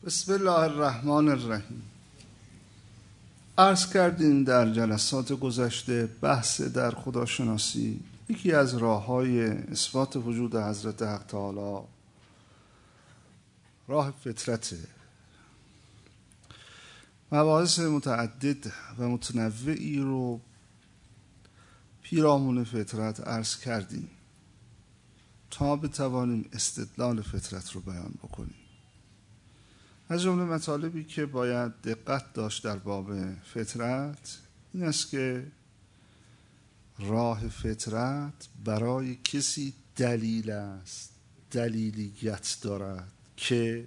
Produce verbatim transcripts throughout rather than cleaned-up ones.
بسم الله الرحمن الرحیم. عرض کردیم در جلسات گذشته بحث در خداشناسی یکی از راه‌های اثبات وجود حضرت حق تعالی راه فطرته. مباحث متعدد و متنوعی رو پیرامون فطرت عرض کردیم تا بتوانیم استدلال فطرت رو بیان بکنیم. از جمله مطالبی که باید دقت داشت در باب فطرت این است که راه فطرت برای کسی دلیل است، دلیلیت دارد که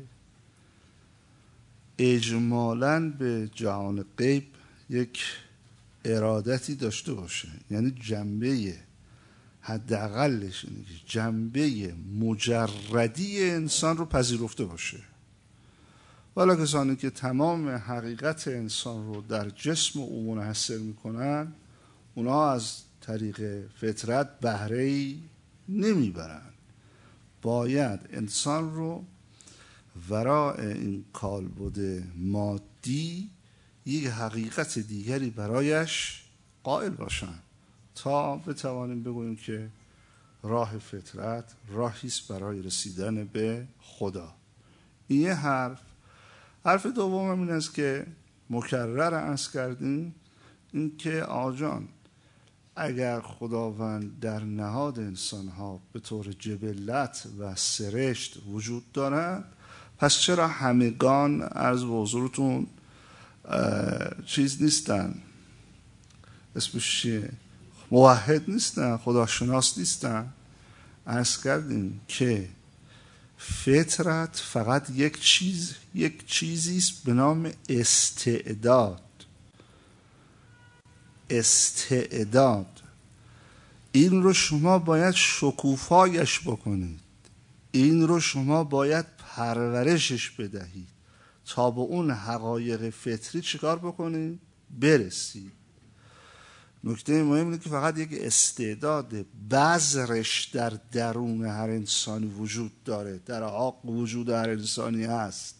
اجمالاً به جهان غیب یک ارادتی داشته باشه، یعنی جنبه حداقلش اینه که جنبه مجردی انسان رو پذیرفته باشه. والا کسانی که تمام حقیقت انسان رو در جسم او منحصر میکنن اونا از طریق فطرت بهره‌ای نمیبرن. باید انسان رو ورای این کالبد مادی یک حقیقت دیگری برایش قائل باشن تا بتوانیم بگوییم که راه فطرت راهیست برای رسیدن به خدا. این یه حرف. حرف دوم این است که مکرر عرض کردیم این که آجان اگر خداوند در نهاد انسانها به طور جبلت و سرشت وجود دارد، پس چرا همگان عرض به حضورتون چیز نیستن، اسمش چیه، موحد نیستن، خداشناس نیستن؟ عرض کردیم که فطرت فقط یک چیز یک چیزی است به نام استعداد. استعداد این رو شما باید شکوفایش بکنید، این رو شما باید پرورشش بدهید تا به اون حقایق فطری چیکار بکنید؟ برسید. نکته مهم اینه که فقط یک استعداد بذرش در درون هر انسانی وجود داره، در حق وجود هر انسانی هست،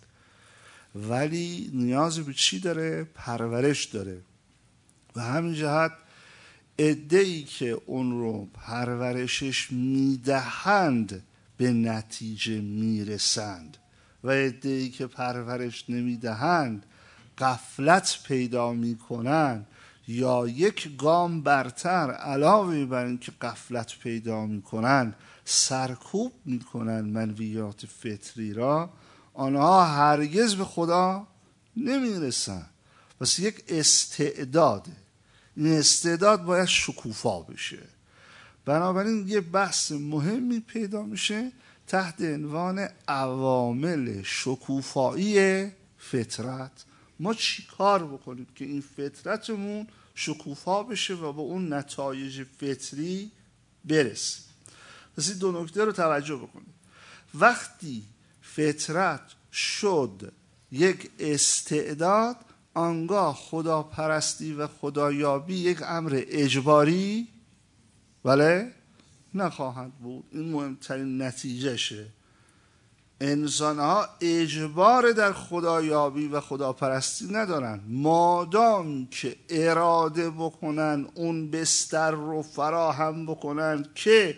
ولی نیاز به چی داره؟ پرورش داره. و همین جهت عده‌ای که اون رو پرورشش میدهند به نتیجه میرسند و عده‌ای که پرورش نمیدهند غفلت پیدا میکنند یا یک گام برتر علاوه بر این که غفلت پیدا میکنند سرکوب میکنند منویات فطری را، آنها هرگز به خدا نمیرسن. پس یک استعداده، این استعداد باید شکوفا بشه. بنابراین یه بحث مهمی پیدا میشه تحت عنوان عوامل شکوفایی فطرت. ما چی کار بکنیم که این فطرتمون شکوفا بشه و به اون نتایج فطری برسیم؟ پس این دو نکته رو توجه بکنیم. وقتی فطرت شد یک استعداد، آنگاه خداپرستی و خدایابی یک امر اجباری بله نخواهند بود. این مهمترین نتیجه شه. انسان ها اجبار در خدایابی و خداپرستی ندارن، مادام که اراده بکنن اون بستر رو فراهم بکنن که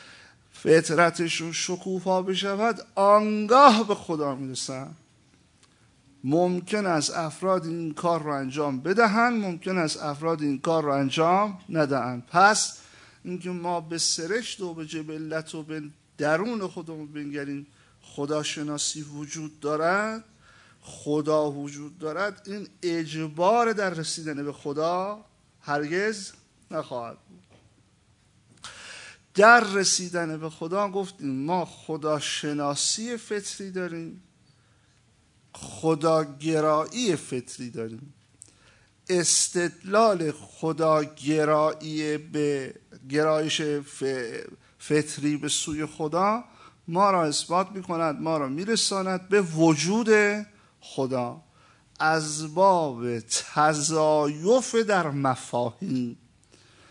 فطرتشون شکوفا بشود، آنگاه به خدا میرسن. ممکن است افراد این کار رو انجام بدهن، ممکن است افراد این کار رو انجام ندهن. پس اینکه ما به سرشت و به جبلت و به درون خودمون بنگریم خداشناسی وجود دارد، خدا وجود دارد، این اجبار در رسیدن به خدا هرگز نخواهد بود. در رسیدن به خدا گفتیم ما خداشناسی فطری داریم، خداگرایی فطری داریم. استدلال خداگرایی به گرایش فطری به سوی خدا ما را اثبات میکند، ما را میرساند به وجود خدا. از باب تضایف در مفاهیم،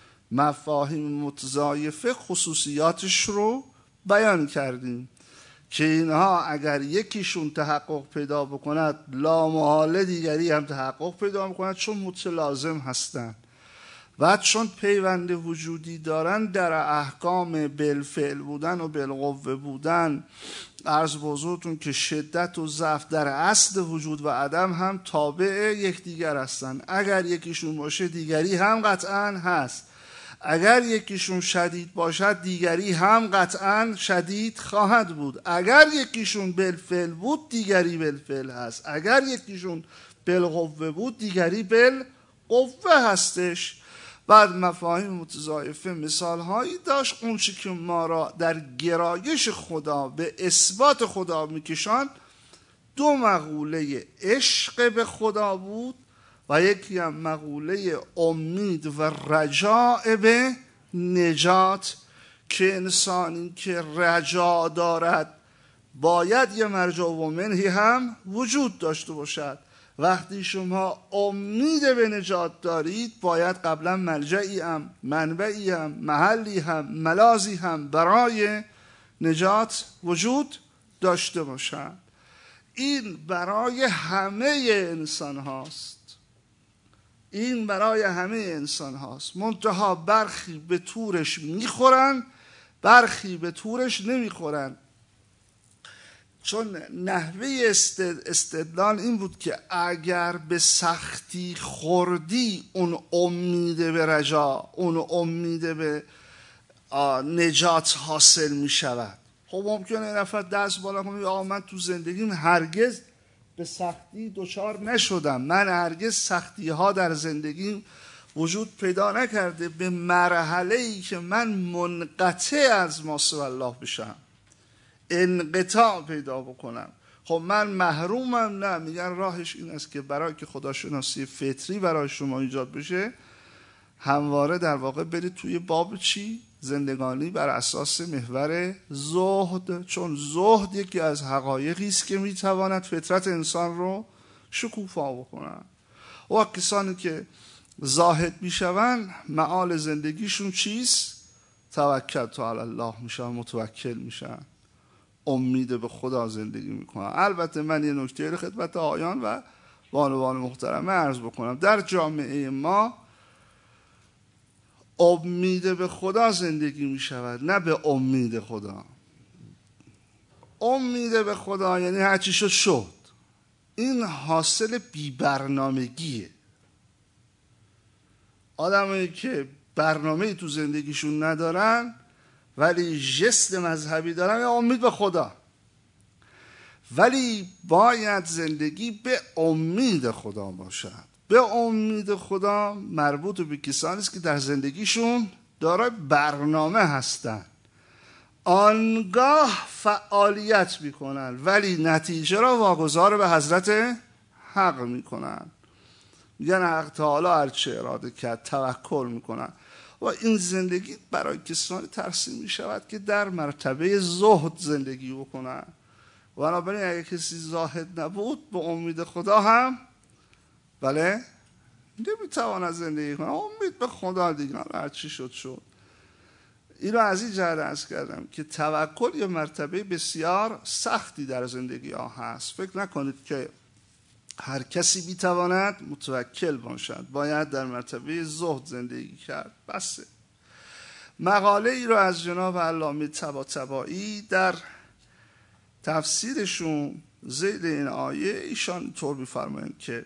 مفاهیم متضایفه خصوصیاتش رو بیان کردیم که اینها اگر یکیشون تحقق پیدا بکند لامحاله دیگری هم تحقق پیدا میکند، چون متلازم هستند و چون پیوند وجودی دارن در احکام بالفعل بودن و بالقوه بودن. عرض به حضورتون که شدت و ضعف در اصل وجود و عدم هم تابع یکدیگر هستند. اگر یکیشون باشه دیگری هم قطعا هست، اگر یکیشون شدید باشد دیگری هم قطعا شدید خواهد بود، اگر یکیشون بالفعل بود دیگری بالفعل هست، اگر یکیشون بالقوه بود دیگری بالقوه هستش. بعد مفاهیم متضاعفه مثال هایی داشت. اون چی که ما را در گرایش خدا به اثبات خدا میکشان دو مقوله عشق به خدا بود و یکی هم مقوله امید و رجاء به نجات، که انسانی که رجا دارد باید یه مرجع و منهی هم وجود داشته باشد. وقتی شما امید به نجات دارید باید قبلا ملجعی هم، منبعی هم، محلی هم، ملاذی هم برای نجات وجود داشته باشد. این برای همه انسان هاست، این برای همه انسان هاست. منتها برخی به طورش میخورن، برخی به طورش نمیخورن. چون نحوه استدلال این بود که اگر به سختی خوردی اون امید به رجا، اون امید به نجات حاصل می شود. خب ممکنه این نفر دست بالا کنه آقا من تو زندگیم هرگز به سختی دچار نشدم، من هرگز سختی ها در زندگیم وجود پیدا نکرده به مرحله ای که من منقطع از ما سوی الله بشم، انقطاع پیدا بکنم. خب من محرومم؟ نه، میگن راهش این است که برای که خداشناسی فطری برای شما ایجاد بشه همواره در واقع برید توی باب چی؟ زندگانی بر اساس محور زهد. چون زهد یکی از حقایقی است که میتواند فطرت انسان رو شکوفا بکنه. و کسانی که زاهد میشوند معال زندگیشون چیست؟ توکل تو علی الله میشن، متوکل میشن، امید به خدا زندگی میکنن. البته من یه نکته رو خدمت آیان و بانوان محترمه عرض بکنم. در جامعه ما امید به خدا زندگی میشود، نه به امید خدا. امید به خدا یعنی هرچی شد شد. این حاصل بی برنامگیه. آدمایی که برنامه‌ای تو زندگیشون ندارن ولی جست مذهبی دارن یا امید به خدا. ولی باید زندگی به امید خدا باشد. به امید خدا مربوط به کسانی است که در زندگیشون دارای برنامه هستن، آنگاه فعالیت میکنن ولی نتیجه را واگذار به حضرت حق میکنن. میگن حق تعالی هرچه اراده کرد، توکل میکنن. و این زندگی برای کسانی ترسیم می شود که در مرتبه زهد زندگی بکنن. بنابراین اگر کسی زاهد نبود به امید خدا هم بله نمیتواند زندگی کنه. امید به خدا دیگه هر چی شد شد. این رو از این جهت عرض کردم که توکل یه مرتبه بسیار سختی در زندگی ها هست. فکر نکنید که هر کسی بیتواند متوکل باشد، باید در مرتبه زهد زندگی کرد. بسه. مقاله ای رو از جناب علامه طباطبایی در تفسیرشون ذیل این آیه ایشان طور می‌فرمایند که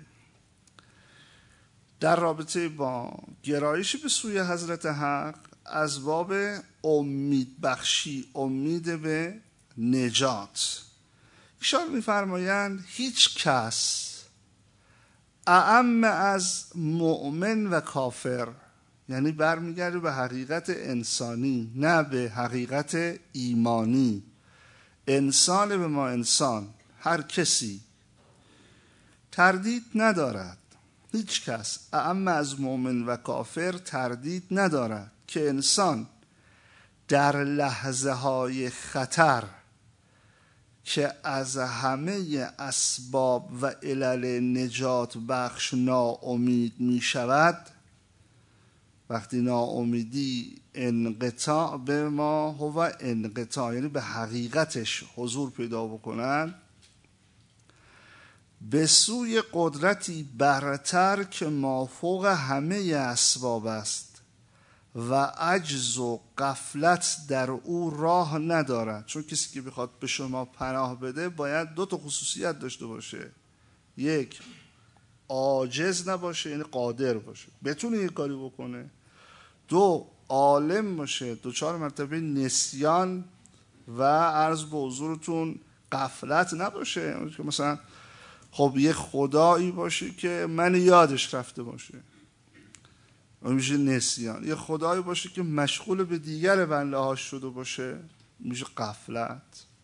در رابطه با گرایش به سوی حضرت حق از باب امید بخشی، امید به نجات، ایشان می‌فرمایند هیچ کس اعم از مؤمن و کافر، یعنی برمیگرده به حقیقت انسانی نه به حقیقت ایمانی، انسان به ما انسان، هر کسی تردید ندارد، هیچ کس اعم از مؤمن و کافر تردید ندارد که انسان در لحظه های خطر که از همه اسباب و علل نجات بخش ناامید می شود وقتی ناامیدی انقطاع به ما هو انقطاع، یعنی به حقیقتش حضور پیدا بکنن، به سوی قدرتی برتر که مافوق همه اسباب است و عجز و غفلت در او راه ندارد. چون کسی که بخواد به شما پناه بده باید دو تا خصوصیت داشته باشه: یک، عاجز نباشه، یعنی قادر باشه بتونه یه کاری بکنه. دو، عالم باشه، دو چهار مرتبه نسیان و عرض به حضورتون غفلت نباشه. که مثلا خب یه خدایی باشه که من یادش رفته باشه، اون میشه نسیان. یه خدایی باشه که مشغول به دیگر بنده هاش شده باشه، میشه غفلت.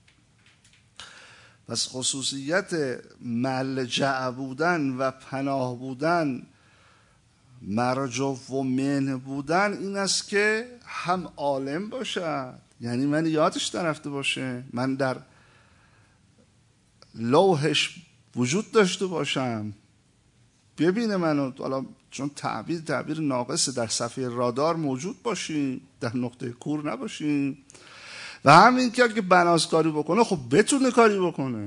پس خصوصیت ملجأ بودن و پناه بودن، مرجع و من بودن این است که هم عالم باشد، یعنی من یادش نرفته باشه، من در لوحش وجود داشته باشم، ببینه منو. حالا چون تعبیر تعبیر ناقصه، در صفحه رادار موجود باشیم، در نقطه کور نباشیم. و همین که اگه بناس کاری بکنه خب بتونه کاری بکنه.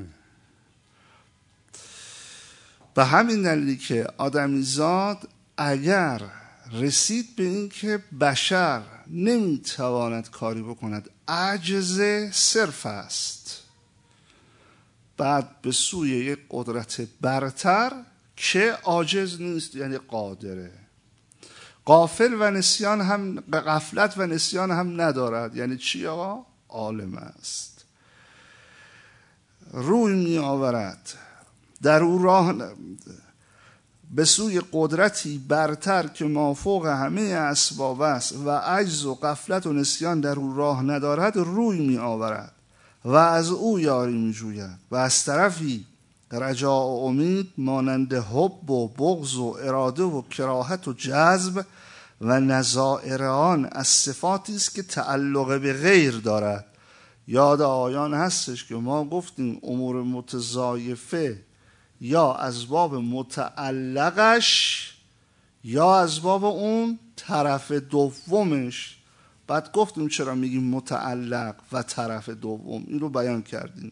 به همین دلیلی که آدمیزاد اگر رسید به این که بشر نمیتواند کاری بکند، عجز صرف است، بعد به سوی یک قدرت برتر که عاجز نیست، یعنی قادره. غافل و نسیان هم، غفلت و نسیان هم ندارد. یعنی چی آقا؟ عالم است. روی می آورد در او راه، به سوی قدرتی برتر که مافوق همه اسباب است و عجز و غفلت و نسیان در او راه ندارد روی می آورد و از او یاری می جوید. و از طرفی رجاء و امید مانند حب و بغض و اراده و کراهت و جذب و نظائر آن از صفاتی است که تعلق به غیر دارد. یاد آیان هستش که ما گفتیم امور متضایفه یا از باب متعلقش یا از باب اون طرف دومش. بعد گفتیم چرا میگیم متعلق و طرف دوم، این رو بیان کردیم.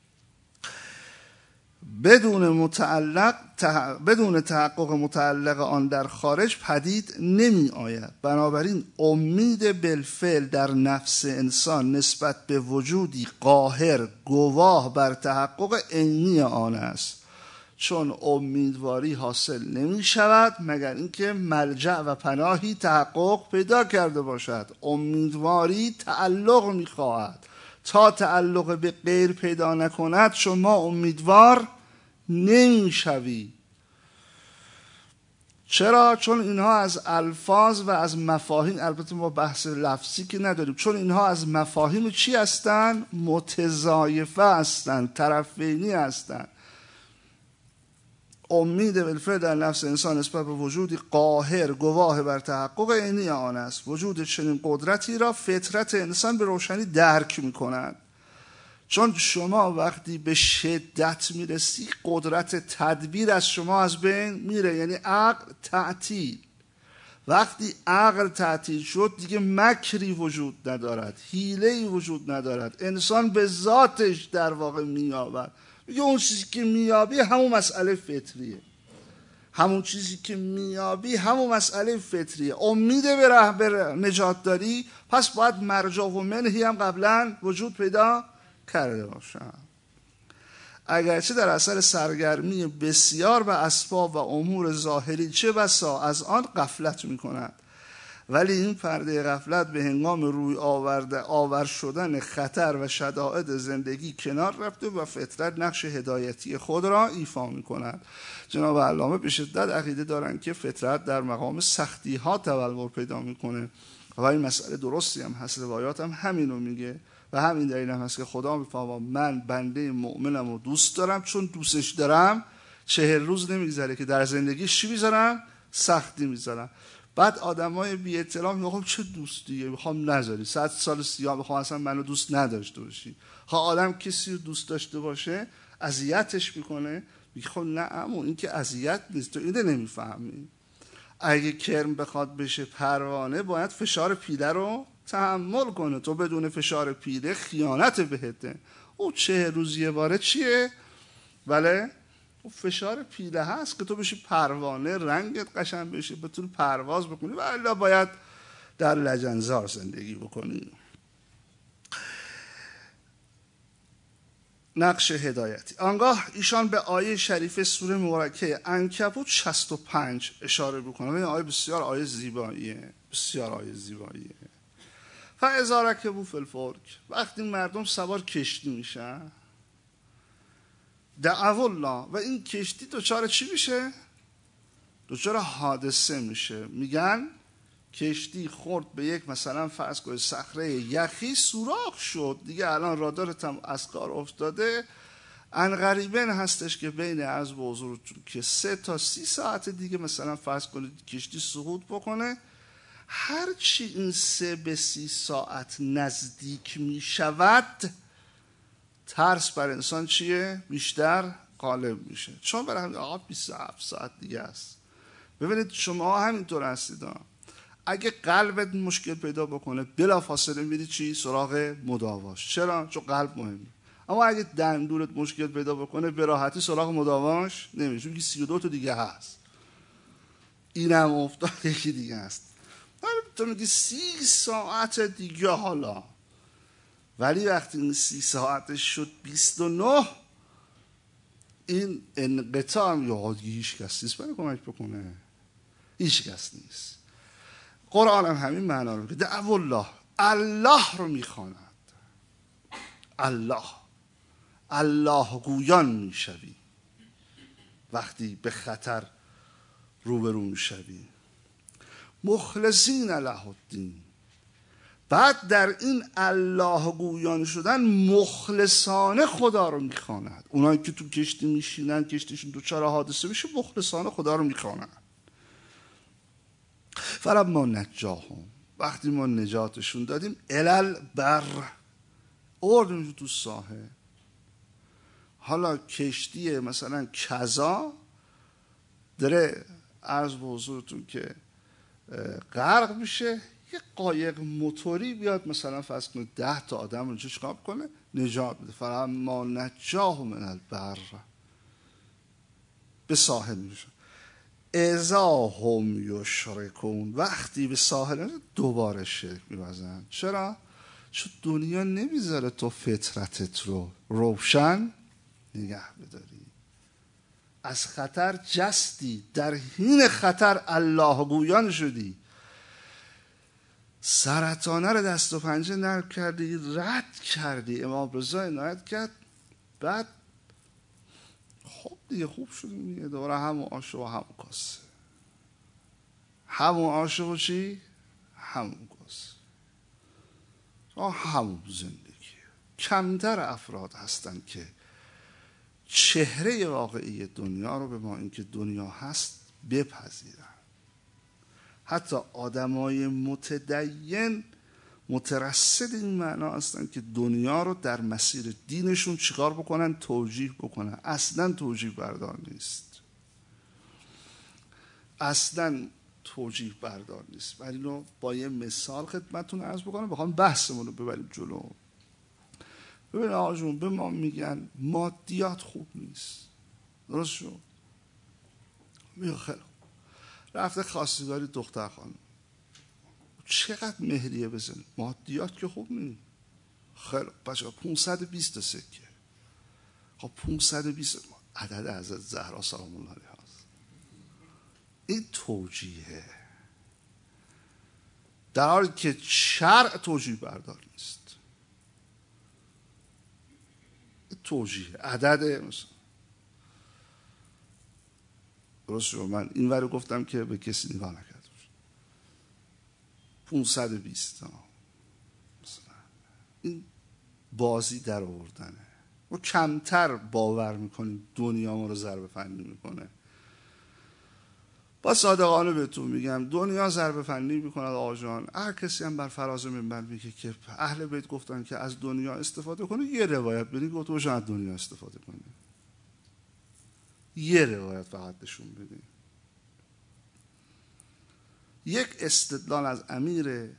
بدون متعلق تح... بدون تحقق متعلق آن در خارج پدید نمی آید. بنابراین امید بالفعل در نفس انسان نسبت به وجودی قاهر گواه بر تحقق عینی آن است، چون امیدواری حاصل نمی شود مگر اینکه ملجأ و پناهی تحقق پیدا کرده باشد. امیدواری تعلق می خواهد، تا تعلق به غیر پیدا نکند شما امیدوار نمی شوی. چرا؟ چون اینها از الفاظ و از مفاهیم، البته ما بحث لفظی که نداریم، چون اینها از مفاهیم چی هستن؟ متضایفه هستن، طرفینی هستن. امید بالفعل در نفس انسان نسبت به وجودی قاهر گواه بر تحقق عینی آن است. وجود چنین قدرتی را فطرت انسان به روشنی درک می کند. چون شما وقتی به شدت میرسی قدرت تدبیر از شما از بین میره، یعنی عقل تعطیل. وقتی عقل تعطیل شد دیگه مکری وجود ندارد، حیله‌ای وجود ندارد. انسان به ذاتش در واقع مییابد. میگه اون چیزی که مییابی همون مسئله فطریه، همون چیزی که مییابی همون مسئله فطریه. امید به رهبر نجات داری، پس باید مرجع و منهی هم قبلا وجود پیدا کرده باشم. اگرچه در اثر سرگرمی بسیار به اسباب و امور ظاهری چه بسا از آن غفلت می کند، ولی این پرده غفلت به هنگام روی آورده آور شدن خطر و شدائد زندگی کنار رفته و فطرت نقش هدایتی خود را ایفا می کند. جناب علامه به شدت عقیده دارند که فطرت در مقام سختی ها تبلور پیدا می کنه و این مسئله درستی هم هست. روایات هم همین رو میگه و همین دلیل هم هست که خدا میفهمه من بنده مؤمنم و دوست دارم، چون دوستش دارم چهل روز نمیگذره که در زندگی چی میذارم؟ سختی میذارم. بعد آدمای بی احترام میگن چه دوستیه، میخوام نذاری صد سال سیاه، میخوام اصلا منو دوست نداشته باشی. ها آدم کسی رو دوست داشته باشه اذیتش میکنه، میگه خب نه عمو این که اذیت نیست، تو اینو نمیفهمی. اگه کرم بخواد بشه پروانه باید فشار پیله رو تحمل کنه. تو بدون فشار پیله خیانت بهته. او چه روز یه باره چیه؟ بله او فشار پیله هست که تو بشی پروانه، رنگت قشنگ بشه، بتونی پرواز بکنی، ولی باید در لجنزار زندگی بکنی. نقش هدایتی. آنگاه ایشان به آیه شریف سوره مبارکه عنکبوت شصت و پنج اشاره بکنه. این آیه بسیار آیه زیباییه، بسیار آیه زیباییه. فاذا رکبوا فی الفلک، وقتی مردم سوار کشتی میشن، دعوا الله، و این کشتی دچار چی میشه؟ دچار حادثه میشه. میگن کشتی خورد به یک مثلا فرض کنید صخره یخی، سوراخ شد دیگه، الان رادارت هم از کار افتاده. عنقریبن هستش که بین عرض به حضورتون که سه تا سی ساعت دیگه مثلا فرض کنید کشتی سقوط بکنه. هرچی این سه به سی ساعت نزدیک میشود، ترس بر انسان چیه؟ بیشتر غالب میشه. چون برای همین آقا بیست و هفت ساعت دیگه است. ببینید شما همینطور هستید، اگه قلبت مشکل پیدا بکنه بلافاصله میری چی؟ سراغ مداواش. چرا؟ چون قلب مهمه. اما اگه دندونت مشکل پیدا بکنه به راحتی سراغ مداواش نمیری، چون سی و دو تا دیگه هست. اینم افتاد یکی دیگه هست. تو میگی سی ساعت دیگه حالا، ولی وقتی این سی ساعتش شد بیست و نه، این انقطاع هم یا هیچ کس نیست برای کمک بکنه، هیچ کس نیست. قرآن هم همین معنا رو که دعوا الله، الله رو میخواند. الله الله گویان میشوی وقتی به خطر روبرو میشوی. مخلصین له الدین، بعد در این الله گویان شدن مخلصانه خدا رو میخواند. اونایی که تو کشتی میشینن کشتیشون دوچار حادثه میشه، مخلصانه خدا رو میخواند. فلما نجاهم، وقتی ما نجاتشون دادیم، الال بر، آوردیمشون تو ساحل. حالا کشتی مثلا کذا داره عرض به حضورتون که غرق میشه، یه قایق موتوری بیاد مثلا فرض کنید ده تا آدم رو چیکار کنه؟ نجات بده. فلما نجاهم من البر، به ساحل میشه. اذا هم یشرکون، وقتی به ساحل دوباره شرک می‌ورزن. چرا؟ چون دنیا نمیذاره تو فطرتت رو روشن نگه بداری. از خطر جستی، در حین خطر الله گویان شدی. سرطانه رو دست و پنجه نرم کردی، رد کردی، امام رضا عنایت کرد، بعد خب دیگه خوب شدیم دیگه، دوباره همون آشو و همون کاسه، همون آشو و چی؟ همون کاسه، همون زندگی. کمتر افراد هستن که چهره واقعی دنیا رو به ما اینکه دنیا هست بپذیرن. حتی آدمای متدین مترصد این معنا هستن که دنیا رو در مسیر دینشون چیکار بکنن؟ توجیه بکنن. اصلا توجیه بردار نیست، اصلا توجیه بردار نیست. ولی اینو با یه مثال خدمتتون عرض بکنم، بخوام بحثمون رو ببریم جلو. ببین آقا جون، به ما میگن مادیات خوب نیست، درست شد؟ میگه خیلی رفته خواستگاری دختر خانم، چقدر مهریه بزن؟ مادیات که خوب نیست. خیلی بچه پانصد و بیست سکه. خب پانصد و بیست عدد حضرت زهرا سلام الله علیها هست. این توجیهه، در حالی که شرع توجیه بردار نیست. توجیه عدد مثلا درست شد. من این ور گفتم که به کسی نگاه نکرده باشه. پانصد و بیست مثلا این بازی در آوردنه. ما کمتر باور میکنیم دنیا ما رو ضربه فنی میکنه. با صادقانه بهتون میگم دنیا ضربه فنی میکنه آقا جان. هر کسی هم بر فراز منبر میگه که اهل بیت گفتن که از دنیا استفاده کنه، یه روایت بدین گفت تو از دنیا استفاده کنی، یه روایت فقط نشون بدین. یک استدلال از امیر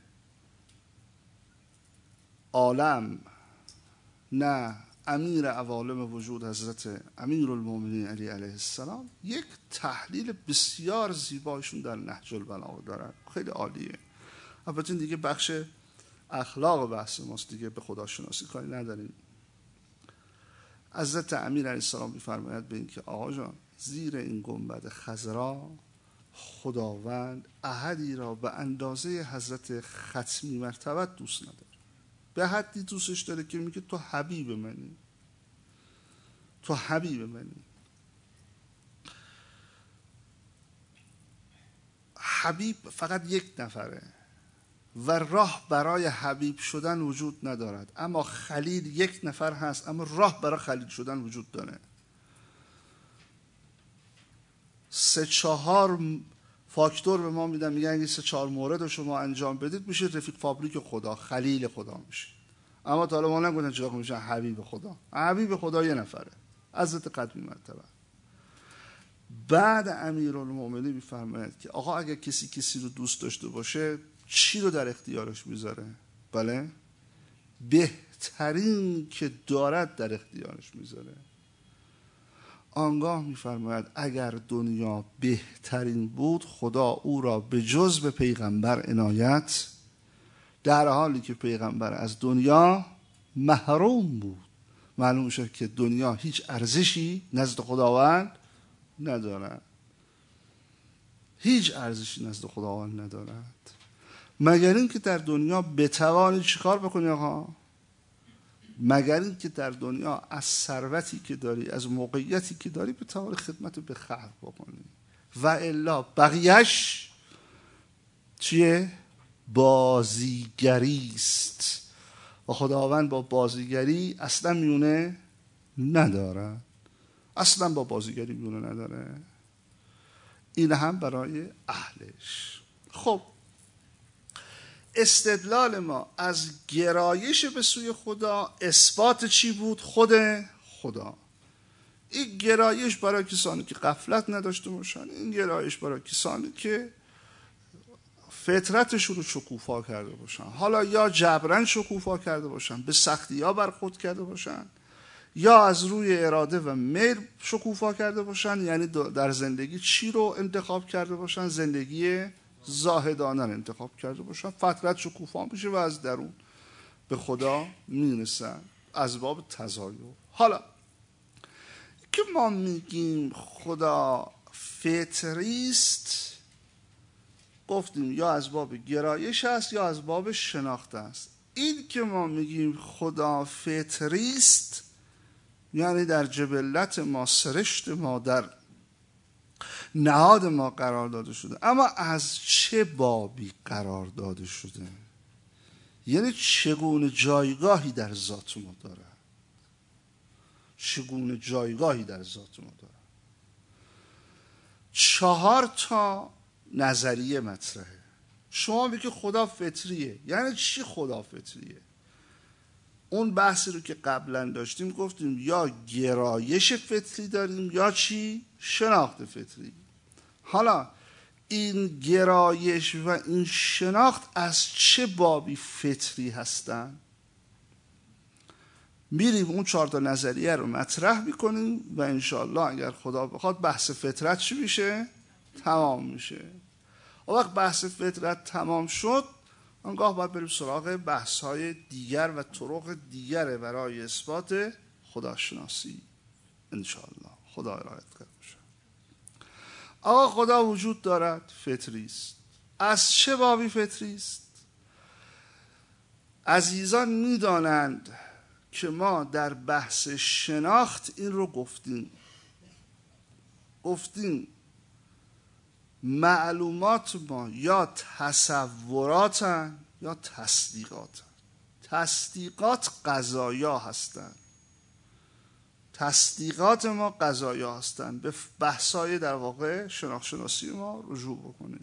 عالم، نه امیر عوالم وجود حضرت امیرالمومنین علی علیه السلام، یک تحلیل بسیار زیبایشون در نهج البلاغه دارن، خیلی عالیه. البته دیگه بخش اخلاق بحث ماست دیگه، به خداشناسی کاری نداریم. حضرت امیر علیه السلام می‌فرماید به این که آقا جان، زیر این گنبد خضرا خداوند احدی را به اندازه حضرت ختمی مرتبت دوست نداره. به حدی دوستش داره که میگه تو حبیب منی، تو حبیب منی. حبیب فقط یک نفره و راه برای حبیب شدن وجود ندارد، اما خلیل یک نفر هست، اما راه برای خلیل شدن وجود داره. سه چهار فاکتور به ما میدن، میگن این سه چهار مورد رو شما انجام بدید میشه رفیق فابریک خدا، خلیل خدا میشه. اما تا حالا ما نگفتن چرا میشن حبیب خدا. حبیب خدا یه نفره، حضرت قدمی مرتبه. بعد امیرالمومنین میفرماید که آقا اگر کسی کسی رو دوست داشته باشه چی رو در اختیارش میذاره؟ بله، بهترین که دارد در اختیارش میذاره. آنگاه میفرماید اگر دنیا بهترین بود خدا او را به جز به پیغمبر عنایت، در حالی که پیغمبر از دنیا محروم بود. معلوم میشه که دنیا هیچ ارزشی نزد خداوند ندارد، هیچ ارزشی نزد خداوند ندارد، مگر این که در دنیا بتوانی چیکار بکنی آقا؟ مگر این که در دنیا از ثروتی که داری، از موقعیتی که داری، بتوانی خدمت به خلق بکنی، و الا بقیهش چیه؟ بازیگری است و خداوند با بازیگری اصلا میونه نداره، اصلا با بازیگری میونه نداره. این هم برای اهلش. خب استدلال ما از گرایش به سوی خدا اثبات چی بود؟ خود خدا. این گرایش برای کسانی که غفلت نداشته باشن، این گرایش برای کسانی که فطرتشون رو شکوفا کرده باشن، حالا یا جبران شکوفا کرده باشن، به سختی ها برخورد کرده باشن، یا از روی اراده و میل شکوفا کرده باشن، یعنی در زندگی چی رو انتخاب کرده باشن؟ زندگی زاهدانه رو انتخاب کرده باشن، فطرت شکوفا میشه و از درون به خدا میرسن از باب تزایر. حالا که ما میگیم خدا فطریست، گفتیم یا از باب گرایش است یا از باب شناخت است. این که ما میگیم خدا فطریست یعنی در جبلت ما، سرشت ما، در نهاد ما قرار داده شده. اما از چه بابی قرار داده شده؟ یعنی چگونه جایگاهی در ذات ما داره، چگونه جایگاهی در ذات ما داره. چهار تا نظریه مطرحه. شما میگی خدا فطریه، یعنی چی خدا فطریه؟ اون بحثی رو که قبلا داشتیم گفتیم یا گرایش فطری داریم یا چی؟ شناخت فطری. حالا این گرایش و این شناخت از چه بابی فطری هستن؟ میریم اون چهار تا نظریه رو مطرح میکنیم و انشالله اگر خدا بخواد بحث فطرت چی میشه؟ تمام میشه. و وقت بحث فطرت تمام شد، آنگاه باید بریم سراغ بحث‌های دیگر و طرق دیگر برای اثبات خداشناسی انشاءالله. خدا ارائت کرد باشه. آقا خدا وجود دارد، فطری است. از چه بابی فطری است؟ عزیزان میدانند که ما در بحث شناخت این رو گفتیم گفتیم معلومات ما یا تصوراتن یا تصدیقاتن. تصدیقات قضایا هستن، تصدیقات ما قضایا هستن. به بحثای در واقع شناخت شناسی ما رجوع بکنیم.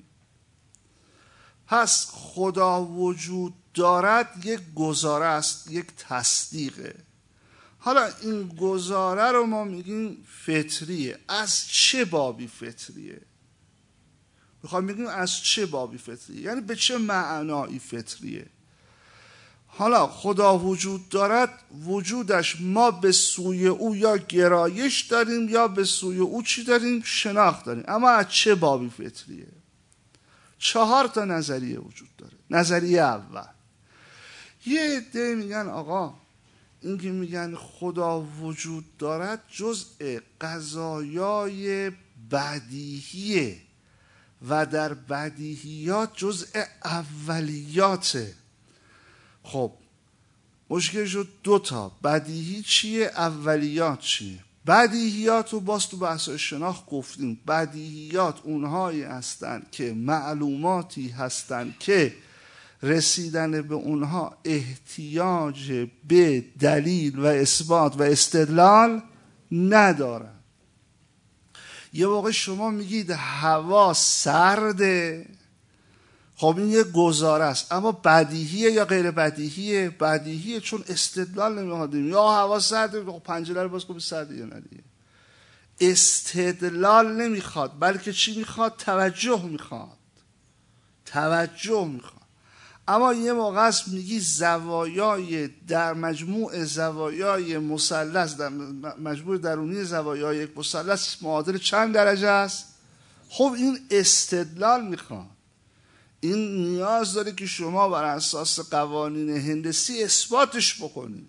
پس خدا وجود دارد یک گزاره است، یک تصدیقه. حالا این گزاره رو ما میگیم فطریه. از چه بابی فطریه؟ میخوام بگیم از چه بابی فطریه، یعنی به چه معنایی فطریه. حالا خدا وجود دارد، وجودش ما به سوی او یا گرایش داریم یا به سوی او چی داریم؟ شناخت داریم. اما از چه بابی فطریه؟ چهار تا نظریه وجود داره. نظریه اول، یه عده میگن آقا این که میگن خدا وجود دارد جزء قضایای بدیهیه و در بدیهیات جزء اولیاته. خب مشکل شد دوتا، بدیهی چیه، اولیات چیه؟ بدیهیات رو باز تو بحث شناخت گفتیم، بدیهیات اونهایی هستند که معلوماتی هستند که رسیدن به اونها احتیاج به دلیل و اثبات و استدلال ندارن. یه واقع شما میگید هوا سرده، خب این یه گزاره است، اما بدیهیه یا غیر بدیهیه؟ بدیهیه، چون استدلال نمیخوادیم. یا هوا سرده، پنجره رو باز کنید سرده یا ندیه. استدلال نمیخواد، بلکه چی میخواد؟ توجه میخواد. توجه میخواد. اما یه موقع است میگی زوایای در مجموع زوایای مثلث، در مجموع درونی زوایای یک مثلث معادل چند درجه است؟ خب این استدلال میخواد. این نیاز داره که شما بر اساس قوانین هندسی اثباتش بکنید.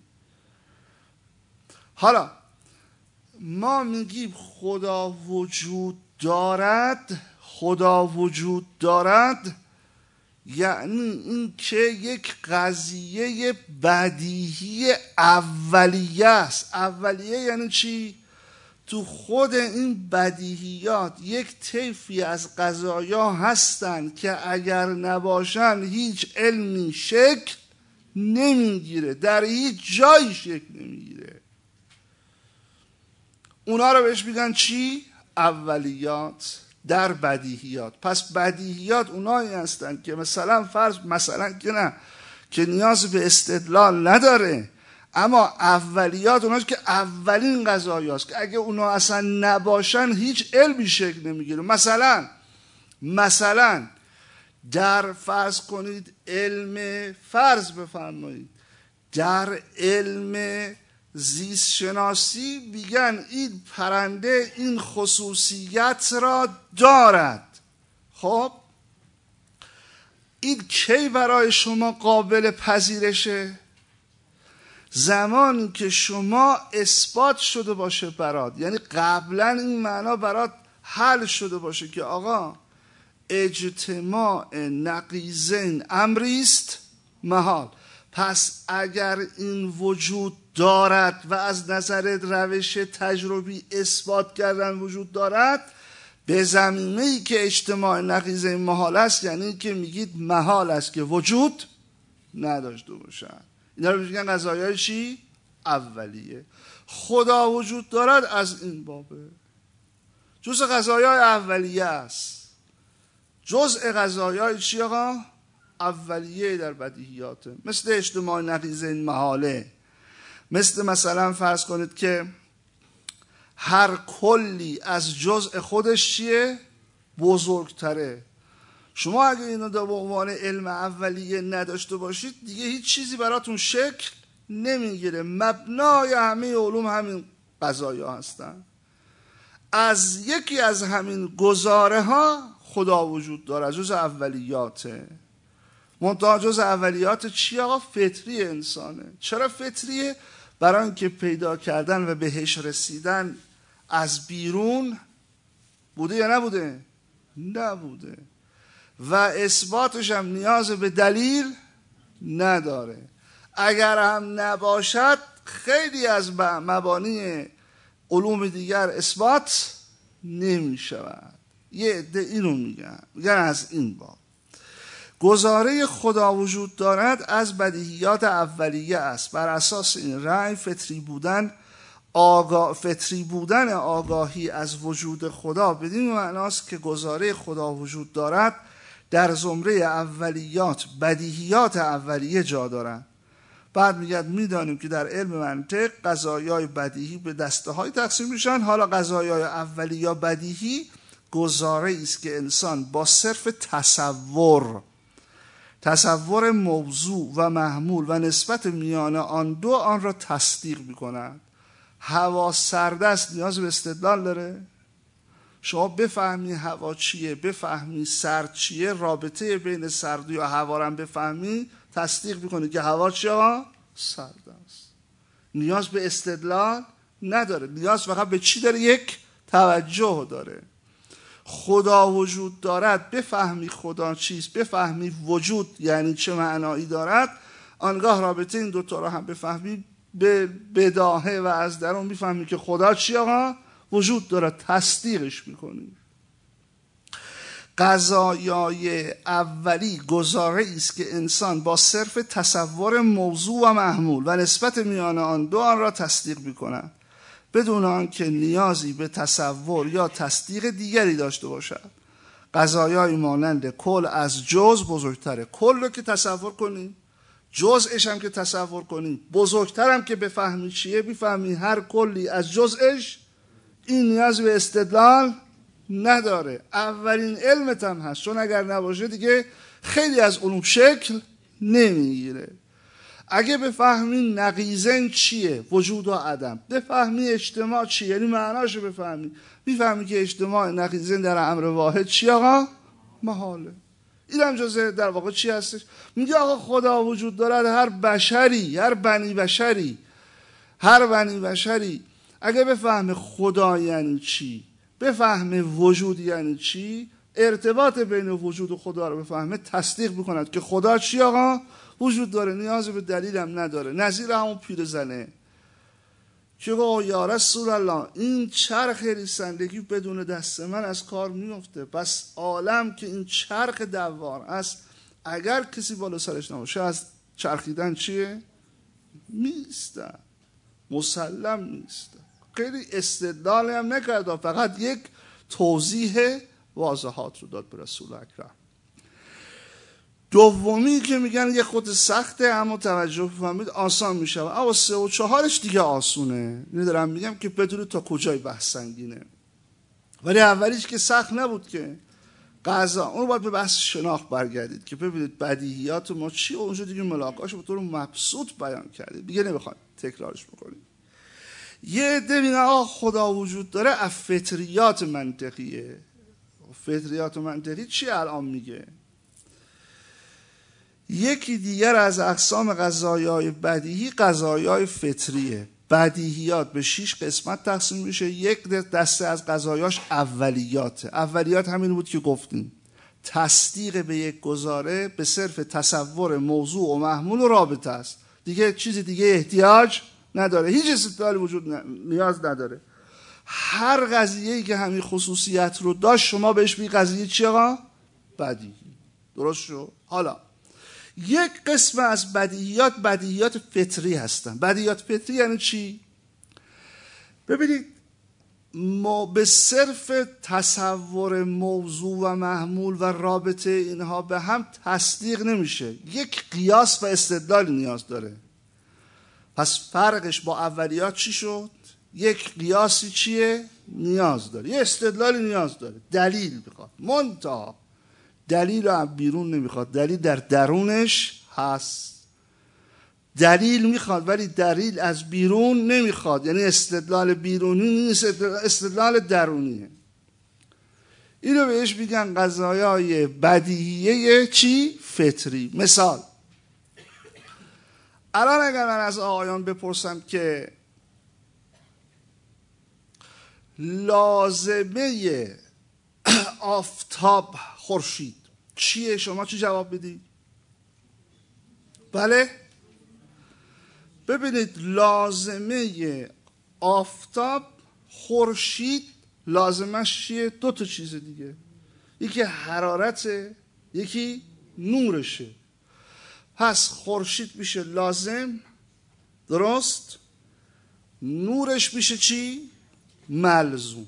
حالا ما میگیم خدا وجود دارد، خدا وجود دارد یعنی این که یک قضیه بدیهی اولیه است. اولیه یعنی چی؟ تو خود این بدیهیات یک طیفی از قضایا هستند که اگر نباشن هیچ علمی شکل نمیگیره، در هیچ جایی شکل نمیگیره. اونا رو بهش میگن چی؟ اولیات در بدیهیات. پس بدیهیات اونایی هستند که مثلا فرض مثلا که نه که نیاز به استدلال نداره، اما اولیات اوناست که اولین قضایاست که اگه اونا اصلا نباشن هیچ علمی شکل نمیگیره. مثلا مثلا در فرض کنید علم فرض بفرمایید در علم زیست شناسی میگن این پرنده این خصوصیت را دارد. خب این کی برای شما قابل پذیرشه؟ زمانی که شما اثبات شده باشه برات، یعنی قبلا این معنا برات حل شده باشه که آقا اجتماع نقیضین امریست محال. پس اگر این وجود دارد و از نظر روش تجربی اثبات کردن وجود دارد، به زمینه‌ای که اجتماع نقیضین محال است، یعنی که میگید محال است که وجود نداشته باشد. اینا رو میگن قضایای چی؟ اولیه. خدا وجود دارد از این بابه، جزء قضایای اولیه است. جزء قضایای چی آقا؟ اولیه در بدیهیاته. مثل اجتماع نقیضین محاله، مثل مثلا فرض کنید که هر کلی از جزء خودش چیه؟ بزرگتره. شما اگه اینو به عنوان علم اولیه نداشته باشید دیگه هیچ چیزی براتون شکل نمیگیره. مبنای همه علوم همین قضایا هستن. از یکی از همین گزاره ها خدا وجود داره، جز اولیاته. منتها جز اولیات چی آقا؟ فطری انسانه. چرا فطریه؟ برای اینکه پیدا کردن و بهش رسیدن از بیرون بوده یا نبوده؟ نبوده. و اثباتش هم نیاز به دلیل نداره. اگر هم نباشد خیلی از مبانی علوم دیگر اثبات نمی شود. یه عده اینو میگن، میگن از این باب گزاره خدا وجود دارد از بدیهیات اولیه است. بر اساس این رأی فطری بودن آگاه فطری بودن آگاهی از وجود خدا بدین معناست که گزاره خدا وجود دارد در زمره اولیات بدیهیات اولیه جا دارند. بعد میگه میدانیم که در علم منطق قضایای بدیهی به دسته های تقسیم میشن. حالا قضایای اولیه بدیهی گزاره است که انسان با صرف تصور تصور موضوع و محمول و نسبت میان آن دو آن را تصدیق می‌کند. هوا سرد است نیاز به استدلال داره؟ شما بفهمی هوا چیه، بفهمی سرد چیه، رابطه بین سردی و هوا را بفهمی، تصدیق می‌کنی که هوا چیه؟ سرد است. نیاز به استدلال نداره، نیاز فقط به چی داره؟ یک توجه داره. خدا وجود دارد، بفهمی خدا چیست، بفهمی وجود یعنی چه معنایی دارد، آنگاه رابطه این دوتا را هم بفهمی، به بداهه و از درون میفهمی که خدا چی آقا وجود دارد، تصدیقش میکنی. قضایای اولی گزاره است که انسان با صرف تصور موضوع و محمول و نسبت میان آن دو آن را تصدیق میکند بدون آنکه نیازی به تصور یا تصدیق دیگری داشته باشد. قضایای مانند کل از جز بزرگتره. کل رو که تصور کنی، جزءش هم که تصور کنی، بزرگترم که بفهمی چیه، بفهمی هر کلی از جزءش، این نیاز به استدلال نداره. اولین علمت هم هست، چون اگر نباشه دیگه خیلی از علوم شکل نمیگیره. اگه بفهمی نقیضن چیه، وجود و عدم، بفهمی اجتماع چیه، یعنی معناشو بفهمی، میفهمی که اجتماع نقیضن در امر واحد چی آقا؟ محاله. این هم جزء در واقع چی هستش؟ میگه آقا خدا وجود دارد، هر بشری، هر بنی بشری، هر بنی بشری اگه بفهمه خدا یعنی چی، بفهمه وجود یعنی چی، ارتباط بین وجود و خدا رو بفهمه، تصدیق میکند که خدا چی آقا؟ وجود داره، نیاز به دلیل هم نداره. نظیر همون پیرزنه که گفت یا رسول الله این چرخ ریسندگی بدون دست من از کار میفته، پس عالم که این چرخ دوار است، اگر کسی بالا سرش نباشه از چرخیدن چیه؟ میسته، مسلم میسته. خیلی استدلال هم نکرد، فقط یک توضیح واضحات رو داد به رسول اکرم. دومی که میگن یه خود سخته اما توجه بفهمید آسان میشه، اما سه و چهارش دیگه آسونه. اینو دارم میگم که بدون تا کجای بحث سنگینه. ولی اولیش که سخت نبود که قضا، اون باید به بحث شناخت برگردید که ببینید بدیهیات ما چی، اونجا دیگه ملاقاش به طور مبسوط بیان کردید، دیگه نمیخوایم تکرارش بکنیم. یه عده میگن آقا خدا وجود داره، از فطریات منطقیه. فطریات منطقی چی الان میگه؟ یکی دیگر از اقسام قضایای بدیهی قضایای فطریه. بدیهیات به شش قسمت تقسیم میشه. یک دسته از قضایاش اولیاته. اولیات همین بود که گفتیم، تصدیق به یک گزاره به صرف تصور موضوع و محمول و رابطه است، دیگه چیزی دیگه احتیاج نداره، هیچ استدلالی وجود نیاز نداره. هر قضیه‌ای که همین خصوصیت رو داشت شما بهش میگی قضیه چی آقا؟ بدیهی. درست شد؟ حالا یک قسم از بدیهیات بدیهیات فطری هستن. بدیهیات فطری یعنی چی؟ ببینید ما به صرف تصور موضوع و محمول و رابطه اینها به هم تصدیق نمیشه، یک قیاس و استدلال نیاز داره. پس فرقش با اولیات چی شد؟ یک قیاسی چیه؟ نیاز داره، یه استدلالی نیاز داره، دلیل میخواد. منتها دلیل رو هم بیرون نمیخواد، دلیل در درونش هست. دلیل میخواد ولی دلیل از بیرون نمیخواد، یعنی استدلال بیرونی نیست، استدلال درونیه. اینو بهش میگن قضایای بدیهیه چی؟ فطری. مثال، الان اگر من از آقایان بپرسم که لازمه آفتاب خورشید چیه، شما چی جواب بدید؟ بله؟ ببینید لازمه آفتاب خورشید لازمش چیه؟ دو تا چیز دیگه، یکی حرارته، یکی نورشه. پس خورشید میشه لازم، درست؟ نورش میشه چی؟ ملزوم.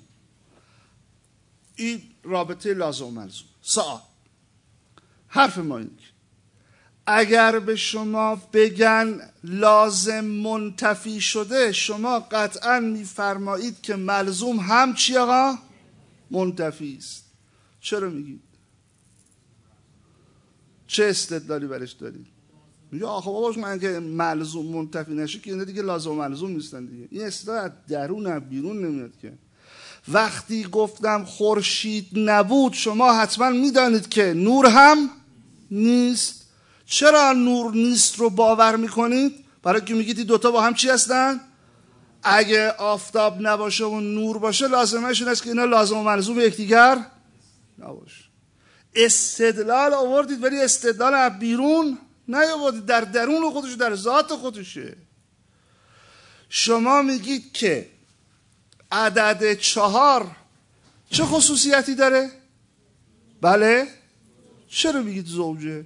این رابطه لازم و ملزوم. سوال، حرف ما اینه اگر به شما بگن لازم منتفی شده، شما قطعا میفرمایید که ملزوم هم چی آقا؟ منتفی است. چرا میگید؟ چه استدلالی برش دارید؟ میگه آخه باباش من که ملزوم منتفی نشه که اینا دیگه لازم و ملزوم نیستن دیگه. این استدلال از درون از بیرون نمیاد که. وقتی گفتم خورشید نبود شما حتما میدانید که نور هم نیست. چرا نور نیست رو باور میکنید؟ برای که میگید این دوتا با هم چی هستن؟ اگه آفتاب نباشه و نور باشه لازمش این است که اینا لازم و ملزوم یکدیگر نباشه. استدلال آوردید ولی استدلال از بیرون نیاوردید، در درون خودش، در ذات خودشه. شما میگید که عدد چهار چه خصوصیتی داره؟ بله؟ چرا میگید زوجه؟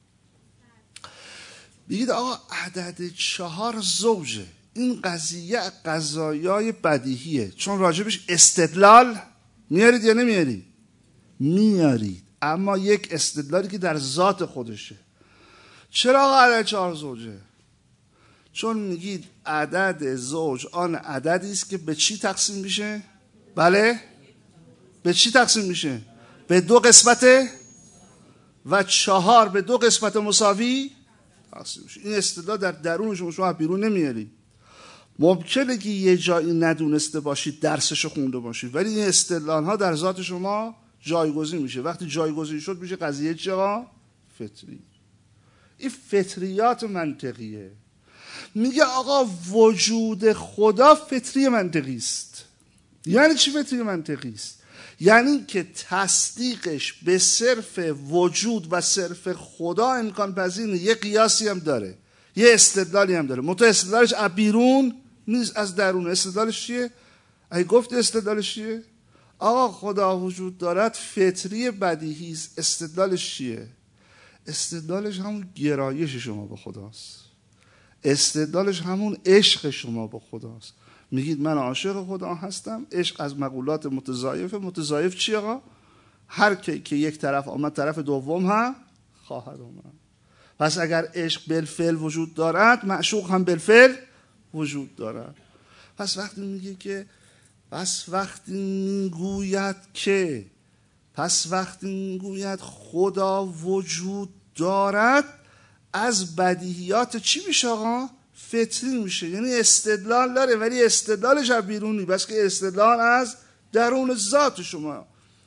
میگید آقا عدد چهار زوجه. این قضیه قضایای بدیهیه، چون راجبش استدلال میارید یا نمیارید؟ میارید، اما یک استدلالی که در ذات خودشه. چرا آقا عدد چهار زوجه؟ چون میگید عدد زوج آن عددی است که به چی تقسیم میشه؟ بله؟ به چی تقسیم میشه؟ به دو قسمت و چهار به دو قسمت مساوی تقسیم میشه. این استدلال در درون شما، شما بیرون نمیارید. ممکنه که یه جایی ندونسته باشید، درسشو خونده باشید، ولی این استدلال ها در ذات شما جایگزین میشه. وقتی جایگزین شد میشه قضیه چرا؟ فطری. این فطریات منطقیه. میگه آقا وجود خدا فطری منطقی است. یعنی چی فطری منطقی است؟ یعنی که تصدیقش به صرف وجود و صرف خدا امکان پذیر نیست. یه قیاسی هم داره، یه استدلالی هم داره، منتها استدلالش از بیرون نیست، از درون. استدلالش چیه؟ اگه گفت استدلالش چیه؟ آقا خدا وجود دارد فطری بدیهی است. استدلالش چیه؟ استدلالش همون گرایش شما به خداست. استدلالش همون عشق شما به خداست. میگید من عاشق خدا هستم. عشق از مقولات متضایف. متضایف چی آقا؟ هر کی که یک طرف آمد طرف دوم هم خواهد آمد. پس اگر عشق بالفعل وجود دارد، معشوق هم بالفعل وجود دارد. پس وقتی میگه که پس وقتی میگوید که پس وقتی میگوید خدا وجود دارد، از بدیهیات چی میشه آقا؟ فطری میشه. یعنی استدلال داره ولی استدلالش از بیرونی، بس که استدلال از درون ذات شما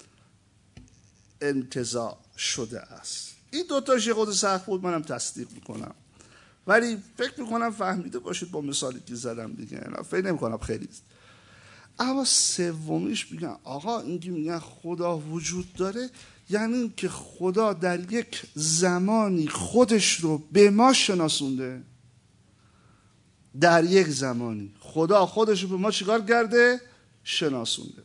انتزاع شده است. این دوتاش یه خود سخت بود، منم تصدیق میکنم، ولی فکر میکنم فهمیده باشید با مثالی که زدم دیگه. فکر نمیکنم خیلی است. اما سومیش میگن آقا اینکه میگن خدا وجود داره، یعنی که خدا در یک زمانی خودش رو به ما شناسونده. در یک زمانی خدا خودش رو به ما چیکار کرده؟ شناسونده.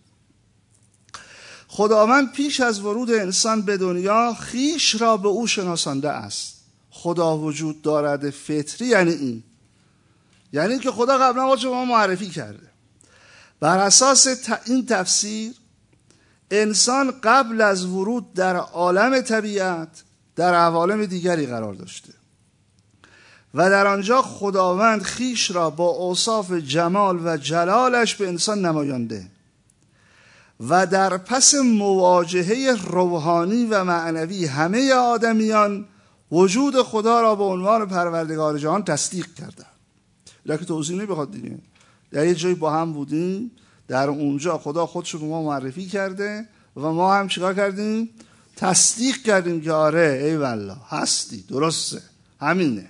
خداوند پیش از ورود انسان به دنیا خیش را به او شناسانده است. خدا وجود دارد فطری یعنی این، یعنی که خدا قبلا خودش رو به ما معرفی کرده. بر اساس این تفسیر انسان قبل از ورود در عالم طبیعت در عوالم دیگری قرار داشته و در آنجا خداوند خیش را با اوصاف جمال و جلالش به انسان نمایانده و در پس مواجهه روحانی و معنوی همه آدمیان وجود خدا را به عنوان پروردگار جهان تصدیق کرده. لکه توضیح نمیخواد دیگه. در یه جایی با هم بودیم، در اونجا خدا خودش رو به ما معرفی کرده و ما هم چیکار کردیم؟ تصدیق کردیم که آره ای والله هستی، درسته، همینه.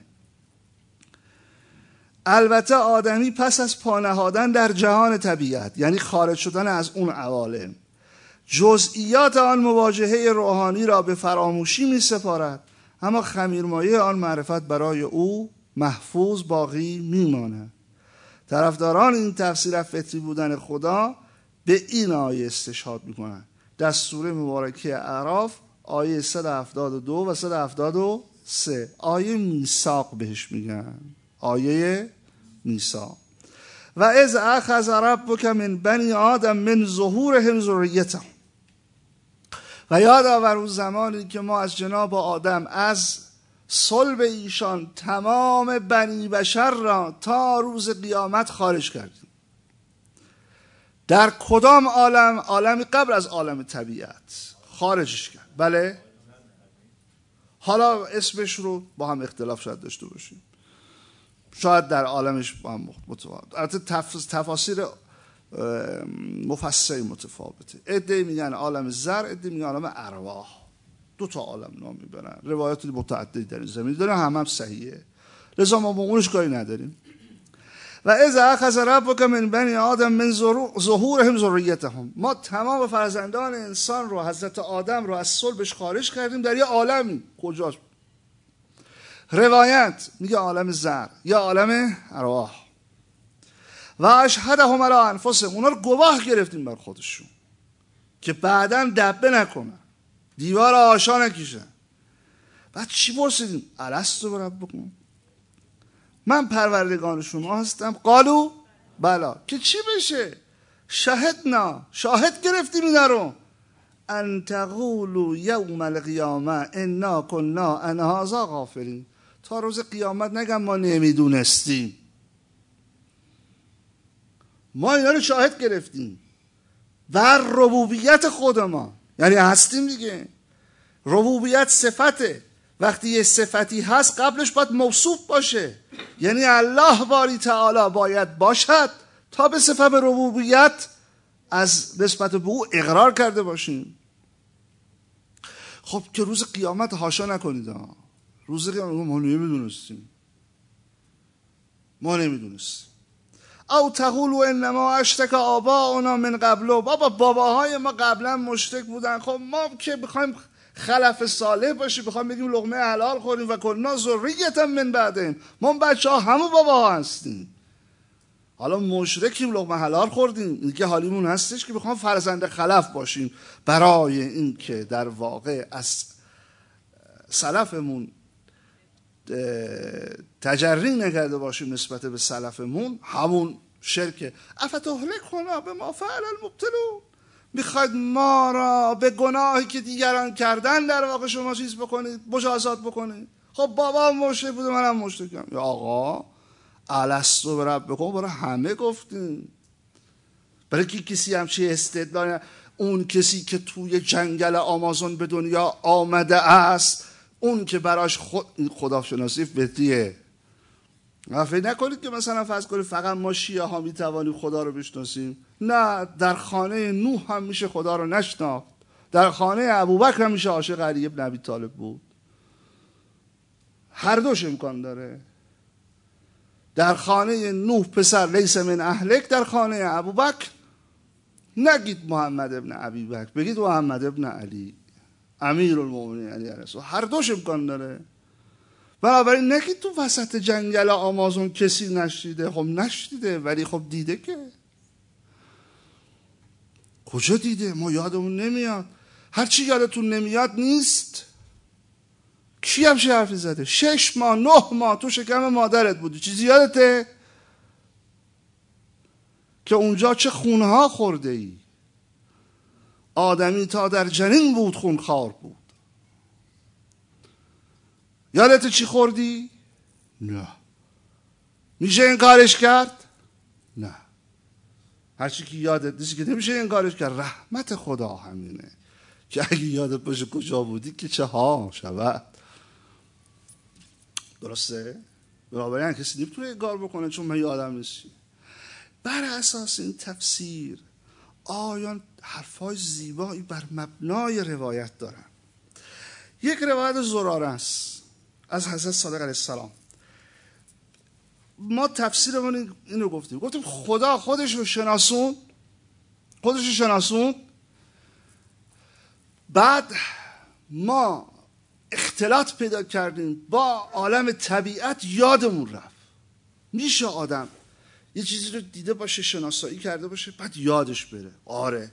البته آدمی پس از پانهادن در جهان طبیعت، یعنی خارج شدن از اون عوالم، جزئیات آن مواجهه روحانی را به فراموشی می سپارد، اما خمیرمایه آن معرفت برای او محفوظ باقی می ماند. طرفداران این تفسیر فطری بودن خدا به این آیه استشهاد می کنند. در سوره مبارکه اعراف آیه صد و هفتاد و دو و صد و هفتاد و سه، آیه میثاق بهش میگن، آیه میثاق. و اذ اخذ ربک من بنی آدم من ظهورهم ذریتهم، و یاد آور اون زمانی که ما از جناب آدم از صلب ایشان تمام بنی بشر را تا روز قیامت خارج کردیم. در کدام عالم؟ عالمی قبل از عالم طبیعت خارجش کرد. بله، حالا اسمش رو با هم اختلاف شاید داشته باشیم، شاید در عالمش با هم متفاوت، البته تفاسیر مفصلی متفاوته. عده‌ای میگن عالم زر، عده‌ای میگن عالم ارواح. دو تا عالم نام میبرن، روایات متعددی در این زمینه داره، هم هم صحیحه، لذا ما با اونش کاری نداریم. و اذا اخذ ربک من بنی آدم من ظهورهم ذریتهم، ما تمام فرزندان انسان رو، حضرت آدم رو از صلبش خارج کردیم در یه عالمی. کجاست؟ روایت میگه عالم زر یا عالم ارواح. و اشهدهم علی انفسهم، اونا رو گواه گرفتیم بر خودشون که بعداً دبه نکنن، دیوار آشا نکشن. بعد چی پرسیدیم؟ الستو بربکم، من پروردگان شما هستم؟ قالو بلا. که چی بشه؟ شهدنا، شاهد گرفتیم اینا رو، ان تقولوا یوم القیامه انا کنا عن هذا غافلین، تا روز قیامت نگم ما نمیدونستیم. ما اینا رو شاهد گرفتیم بر ربوبیت خود ما، یعنی هستیم دیگه. ربوبیت صفته، وقتی یه صفتی هست قبلش باید موصوف باشه، یعنی الله باری تعالی باید باشد تا به صفت ربوبیت از نسبت به او اقرار کرده باشیم. خب که روز قیامت حاشا نکنید ها. روز قیامت ما نمیدونستیم، ما نمیدونستیم. او تقولوا انما اشتک آباؤنا من قبل، بابا باباهای ما قبلا مشرک بودن، خب ما که بخوایم خلف صالح باشیم، بخوایم بگیم لقمه حلال خوریم و کنا ذریة من بعدهم، ما بچه ها همون باباها هستیم. حالا مشرکیم لقمه حلال خوردیم، این که حالیمون هستش که بخوایم فرزند خلف باشیم، برای این که در واقع از سلفمون تجری نکرده باشیم نسبت به سلفمون، همون شرک. افتهلکنا بما فعل المبطلون، میخواید ما را به گناهی که دیگران کردن در واقع شما چیز بکنید، مجازات بکنید؟ خب بابا مشرک بوده منم مشرکم. یا آقا الستو بربکم برای همه گفتیم، برای که کسی همچی استدلال، اون کسی که توی جنگل آمازون به دنیا آمده است، اون که براش خود خداشناسی فطریه. فکر نکنید که مثلا فرض کنید فقط ما شیعه ها میتوانیم خدا رو بشناسیم. نه، در خانه نوح هم میشه خدا رو نشناخت، در خانه ابوبکر هم میشه عاشق علی ابن ابی طالب بود. هر دوش امکان داره. در خانه نوح پسر لیس من اهلک، در خانه ابوبکر نگید محمد ابن ابی بکر، بگید محمد ابن علی امیر المؤمنین علی علیه السلام. هر دوش امکان داره. بنابراین نگید تو وسط جنگل آمازون کسی نشدیده. خب نشدیده، ولی خب دیده. که کجا دیده؟ ما یادمون نمیاد. هرچی یادتون نمیاد نیست. کی همچه حرفی زده؟ شش ماه نه ماه تو شکم مادرت بودی، چیزی یادته؟ که اونجا چه خونها خورده ای. آدمی تا در جنین بود خونخوار بود. یادت چی خوردی؟ نه. میشه این کارش کرد؟ نه. هرچی که یادت نیست که نمیشه این کارش کرد. رحمت خدا همینه که اگه یادت باشه کجا بودی که چه ها شود. درسته؟ بنابراین کسی نمیتونه این کار بکنه چون من یادم نیستی. بر اساس این تفسیر آیان حرفای زیبایی بر مبنای روایت دارن. یک روایت زراره است از حضرت صادق علیه السلام. ما تفسیرمون اینو گفتیم گفتیم خدا خودش رو شناسون خودش رو شناسون بعد ما اختلاط پیدا کردیم با عالم طبیعت، یادمون رفت. میشه آدم یه چیزی رو دیده باشه، شناسایی کرده باشه، بعد یادش بره؟ آره،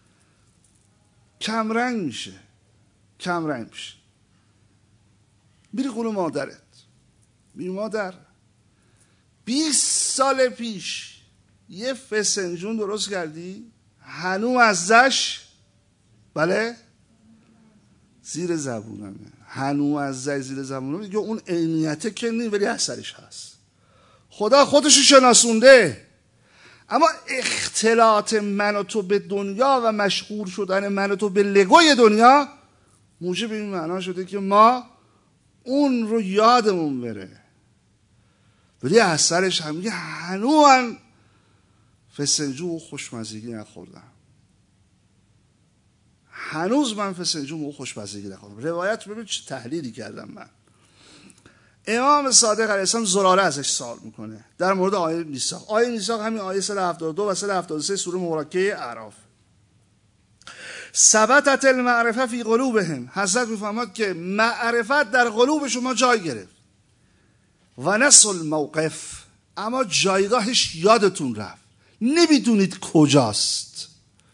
کمرنگ میشه کمرنگ میشه میری خونه مادرت، میری مادر بیست سال پیش یه فسنجون درست کردی، هنوز ازش بله زیر زبونمه، هنوز ازش زیر زبونمه دیگه، اون عینیته که نی ولی اثرش هست. خدا خودشو شناسونده. اما اختلاط من و تو به دنیا و مشغول شدن من و تو به لگوی دنیا موجب این معنا شده که ما اون رو یادمون بره. ولی اثرش هم میگه هنوز فسنجون و خوشمزگی نخوردم، هنوز من فسنجون و خوشمزگی نخوردم. روایت ببین چه تحلیلی کردم من. امام صادق علیه السلام زراره ازش سوال میکنه در مورد آیه میثاق. آیه میثاق همین آیه صد و هفتاد و دو و صد و هفتاد و سه سوره مبارکه اعراف. ثبتت المعرفه فی قلوبهم، حضرت میفرماد که معرفت در قلوب شما جای گرفت. و نسوا الموقف، اما جایگاهش یادتون رفت، نمیدونید کجاست.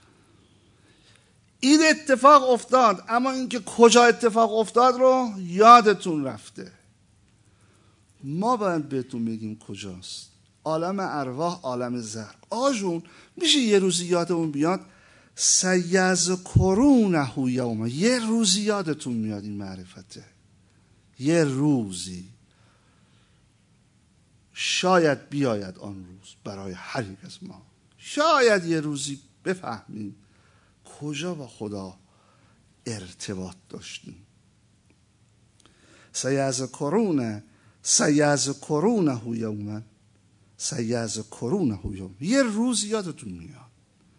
این اتفاق افتاد اما اینکه کجا اتفاق افتاد رو یادتون رفته. ما باید بهتون بگیم کجاست. عالم ارواح، عالم زر. آجون میشه یه روزی یادمون بیاد سیذکرونه یوما، یه روزی یادتون میاد این معرفته. یه روزی شاید بیاید آن روز برای هر یک از ما. شاید یه روزی بفهمیم کجا با خدا ارتباط داشتیم. سیذکرونه سیذکرونه یوما سیذکرونه یوما، یه روز یادتون میاد.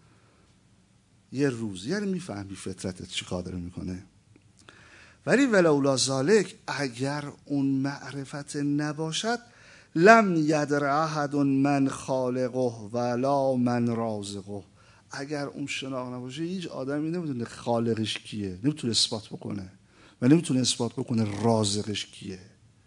یه روز یعنی میفهمی فطرتت چی کار داره میکنه. ولی ولولا ذالک، اگر اون معرفت نباشد، لم یدر احد من خالقه ولا من رازقه، اگر اون شناخت نباشه هیچ آدمی نمیدونه خالقش کیه، نمیتونه اثبات بکنه و نمیتونه اثبات بکنه رازقش کیه.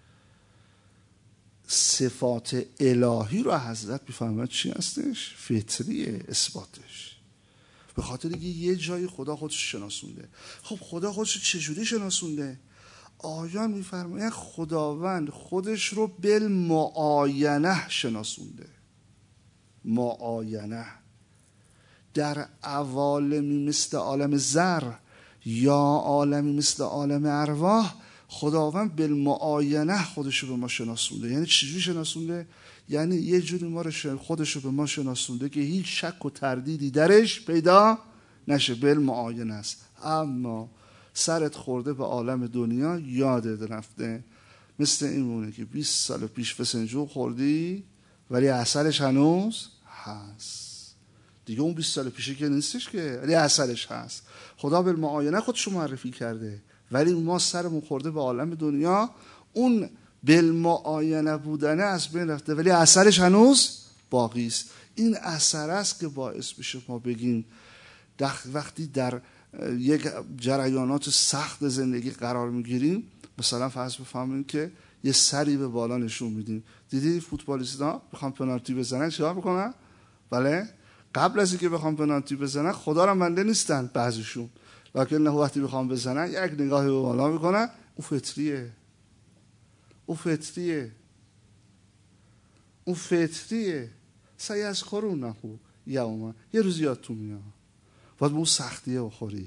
صفات الهی رو حضرت میفهمد چی هستش؟ فطریه اثباتش. به خاطر اینکه یه جایی خدا خودش شناسونده. خب خدا خودش چجوری شناسونده؟ آیان میفرمایند خداوند خودش رو بالمعاینه شناسونده. معاینه در عوالمی مثل عالم زر یا عالمی مثل عالم ارواح، خداوند بالمعاینه خودش رو به ما شناسونده. یعنی چجوری شناسونده؟ یعنی یه جوری ما رو خودش رو به ما شناسونده که هیچ شک و تردیدی درش پیدا نشه. بالمعاینه است. اما سرت خورده به عالم دنیا، یادت رفته. مثل این مونه که بیست سال پیش فسنجون خوردی ولی اثرش هنوز هست. دیگه اون بیست سال پیشه که نیستش که، ولی اثرش هست. خدا بالمعاینه خودش رو معرفی کرده ولی ما سرمون خورده به عالم دنیا، اون بالمعاینه بودنه از بین رفته ولی اثرش هنوز باقی است. این اثر است که باعث میشه ما بگیم وقتی در یک جریانات سخت زندگی قرار میگیریم، مثلا فرض بفهمیم که یه سری به بالا نشون میدیم. دیدی فوتبالیستا بخوام پنالتی بزنن چیکار میکنن؟ بله، قبل از اینکه بخوام پنالتی بزنن خدا را منده نیستن بعضیشون، لکن نه وقتی بخوام بزنن یک نگاهی به بالا میکنن. اون فطریه، اون فطریه، اون فطریه. سیذکرونه یوما، یه روز یادتون میاد. باید به اون سختیه بخوری.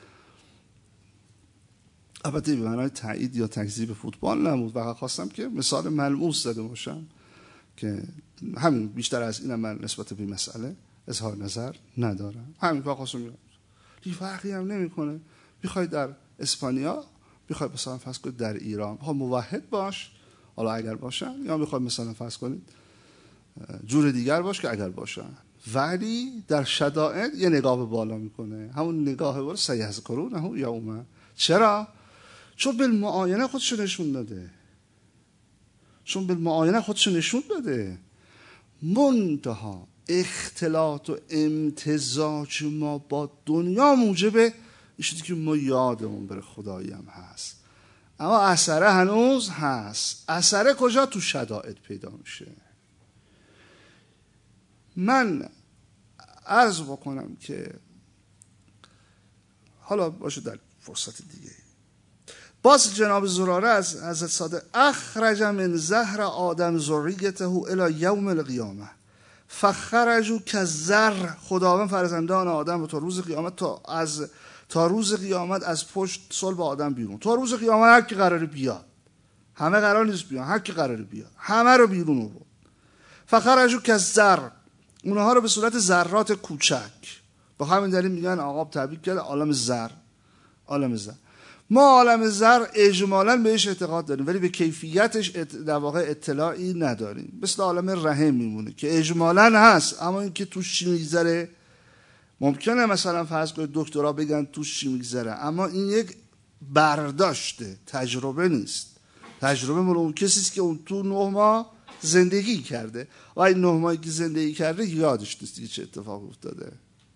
البته به معنای تایید یا تکذیب فوتبال نمود، فقط خواستم که مثال ملموس زده باشم که همین، بیشتر از اینم من نسبت به مسئله اظهار نظر ندارم. همین فقط خواستم بگم دیگه فرقی هم نمیکنه. میخوای در اسپانیا، میخوای مثلا فرض کنید در ایران، میخوای موحد باش حالا اگر باشن، یا میخوای مثلا فرض کنید جور دیگر باش که اگر باشن، ولی در شدائد یه نگاه به بالا میکنه. همون نگاه بالا سیذکرونه یوما. چرا؟ چون بالمعاینه خودشو نشون داده. چون بالمعاینه خودشو نشون داده. منتها اختلاط و امتزاج ما با دنیا موجب این شده که ما یادمون بره خدایی هم هست، اما اثره هنوز هست. اثره کجا؟ تو شدائد پیدا میشه. من عرض بکنم که حالا باشه در فرصت دیگه. باز جناب زراره از حضرت صادق اخرج من زهر آدم ذریته الی یوم القیامه فخرجوا کالذر. خداوند فرزندان آدم رو تا روز قیامت تا از تا روز قیامت از پشت صلب آدم بیرون. تا روز قیامت هر کی قراره بیاد، همه قرار نیست بیان، هر کی قراره بیاد همه رو بیرون آورد. فخرجوا کالذر اونها رو به صورت ذرات کوچک. با همین دلیل میگن آقا تبریک کرده عالم زر. عالم زر ما عالم زر اجمالاً بهش اعتقاد داریم ولی به کیفیتش در واقع اطلاعی نداریم. مثل عالم رحم میمونه که اجمالاً هست اما اینکه توش چی میگذره ممکنه مثلا فرض کنید دکترا بگن توش چی میگذره اما این یک برداشته، تجربه نیست. تجربه مال اون کسی است که اون تو نه ماه زندگی کرده و این نه ماهی که زندگی کرده یادش نیست چه اتفاقی افتاده.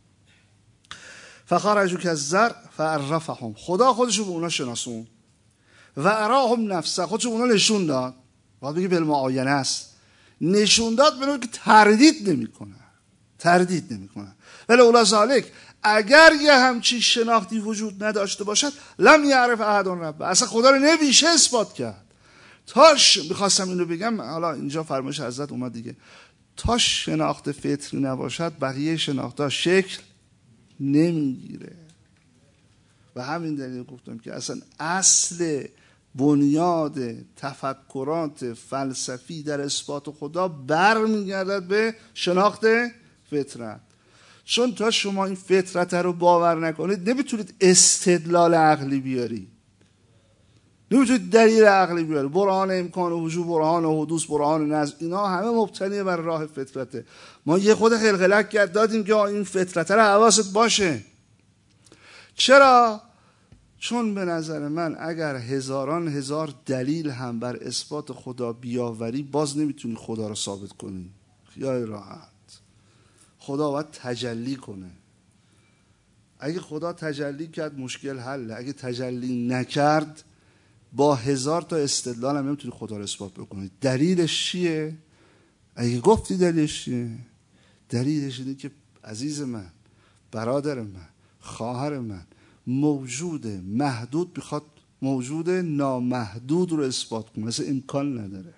فخرجوا کالزرع فعرفهم، خدا خودشو به اونا شناسون. و اراهم نفسه، خودشو به اونا نشون داد. باید بگی بالمعاینه است، نشون داد به که تردید نمیکنه، تردید نمیکنه. ولی اولا ذالک، اگر یه همچین شناختی وجود نداشته باشد لم یعرف احد ربه، اصلا خدا رو نمیشه اثبات کرد. تاش میخواستم اینو بگم، حالا اینجا فرمایش حضرت اومد دیگه، تا شناخت فطری نباشد بقیه شناختها شکل نمیگیره. و همین دلیل گفتم که اصلا اصل بنیاد تفکرات فلسفی در اثبات خدا برمیگردد به شناخت فطرت. چون تا شما این فطرت رو باور نکنید نمیتونید استدلال عقلی بیاری، نمیتونید دلیل عقلی بیاری. برهان امکان وجود، برهان حدوث، برهان نظم، اینا همه مبتنی بر راه فطرته. ما یه خود خلقلک کرد دادیم که این فطرت رو حواست باشه. چرا؟ چون به نظر من اگر هزاران هزار دلیل هم بر اثبات خدا بیاوری باز نمیتونی خدا رو ثابت کنی. خیال راحت. خدا باید تجلی کنه. اگه خدا تجلی کرد مشکل حله، اگه تجلی نکرد با هزار تا استدلال هم نمیتونی خدا رو اثبات بکنی. دلیلش چیه؟ اگه گفتی دلیلش چیه؟ دلیلش اینه که عزیز من، برادر من، خواهر من، موجود محدود بخواد موجود نامحدود رو اثبات کنه، اصلا امکان نداره،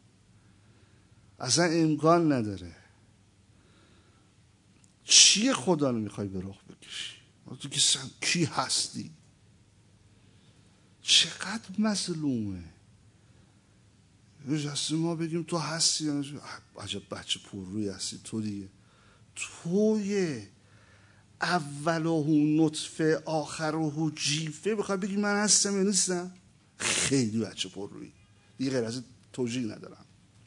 اصلا امکان نداره. چیه خدا رو میخوای به رخ بکشی؟ تو که سن کی هستی؟ چقدر مظلومه. اجازه ما بگیم تو هستی، عجب بچه پر روی هستی تو دیگه. توی اولو نطفه آخرو جیفه بخوای بگی من هستم یا نیستم؟ خیلی بچه پر روی دیگه، غیر از توجیه ندارم.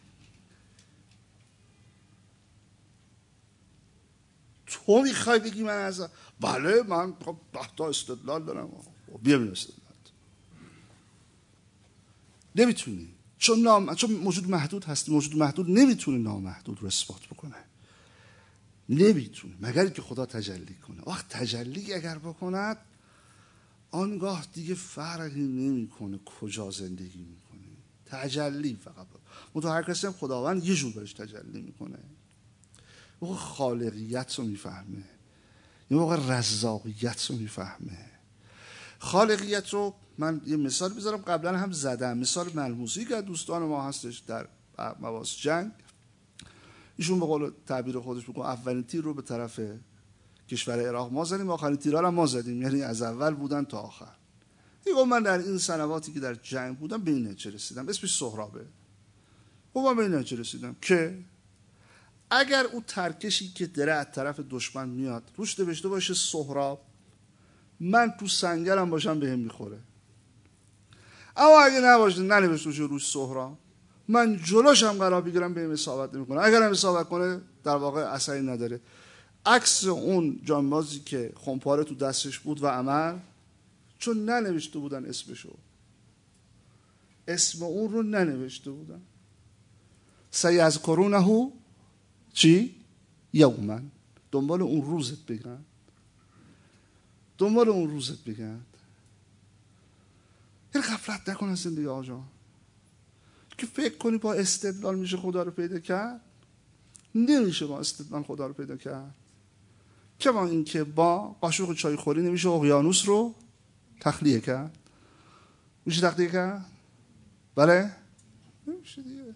تو میخوای بگی من هستم؟ بله من ده تا استدلال دارم. بیا ببین استدلال. نمیتونی، چون نام... چون موجود محدود هستی. موجود محدود نمیتونه نامحدود رو اثبات بکنه، نمیتونه مگر که خدا تجلی کنه. وقت تجلی اگر بکند آنگاه دیگه فرقی نمیکنه کجا زندگی میکنی. تجلی فقط بود. هر کسی هم خداوند یه جور بهش تجلی میکنه. موقع خالقیت رو میفهمه، یه موقع رزاقیت رو میفهمه. خالقیت رو من یه مثال بذارم، قبلا هم زدم، مثال ملموسی که دوستان ما هستش در مواس جنگ. ایشون به قول تعبیر خودش بگم اولین تیر رو به طرف کشور عراق ما زدیم، آخرین تیرها هم ما زدیم، یعنی از اول بودن تا آخر. دیگه من در این سنواتی که در جنگ بودم به این نتیجه رسیدم، اسمش سهرابه. من به این نتیجه رسیدم که اگر اون ترکشی که داره از طرف دشمن میاد روش نوشته باشه سهراب، من تو سنگرم باشم بهم میخوره. اما اگه نباشه ننوشته باشه روش سهراب، من جلوشم قرار بگیرم بهم اصابت نمیکنه. اگر هم اصابت کنه در واقع اثری نداره. عکس اون جانبازی که خمپاره تو دستش بود و عمل، چون ننوشته بودن اسمشو، اسم اون رو ننوشته بودن. سیذکرونه چی؟ یوما، دنبال اون روزت بگن، دنبال اون روزت بگن. یه غفلت نکن از زندگی آجا که فکر کنی با استدلال میشه خدا رو پیدا کرد. نمیشه با استدلال خدا رو پیدا کرد. که با این که با قاشق چای خوری نمیشه اقیانوس رو تخلیه کرد. میشه تخلیه کرد؟ بله؟ نمیشه دیگه.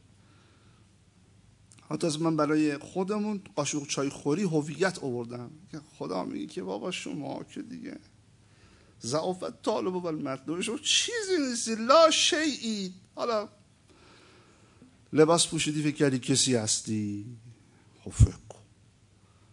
حتی از من برای خودمون قاشق چای خوری هویت آوردم که خدا میگه که بابا شما که دیگه ضعفت طالب و المطلوب، شما چیزی نیستی، لا شیئی. حالا لباس پوشیدی فکر کردی کسی هستی، خب فکر کن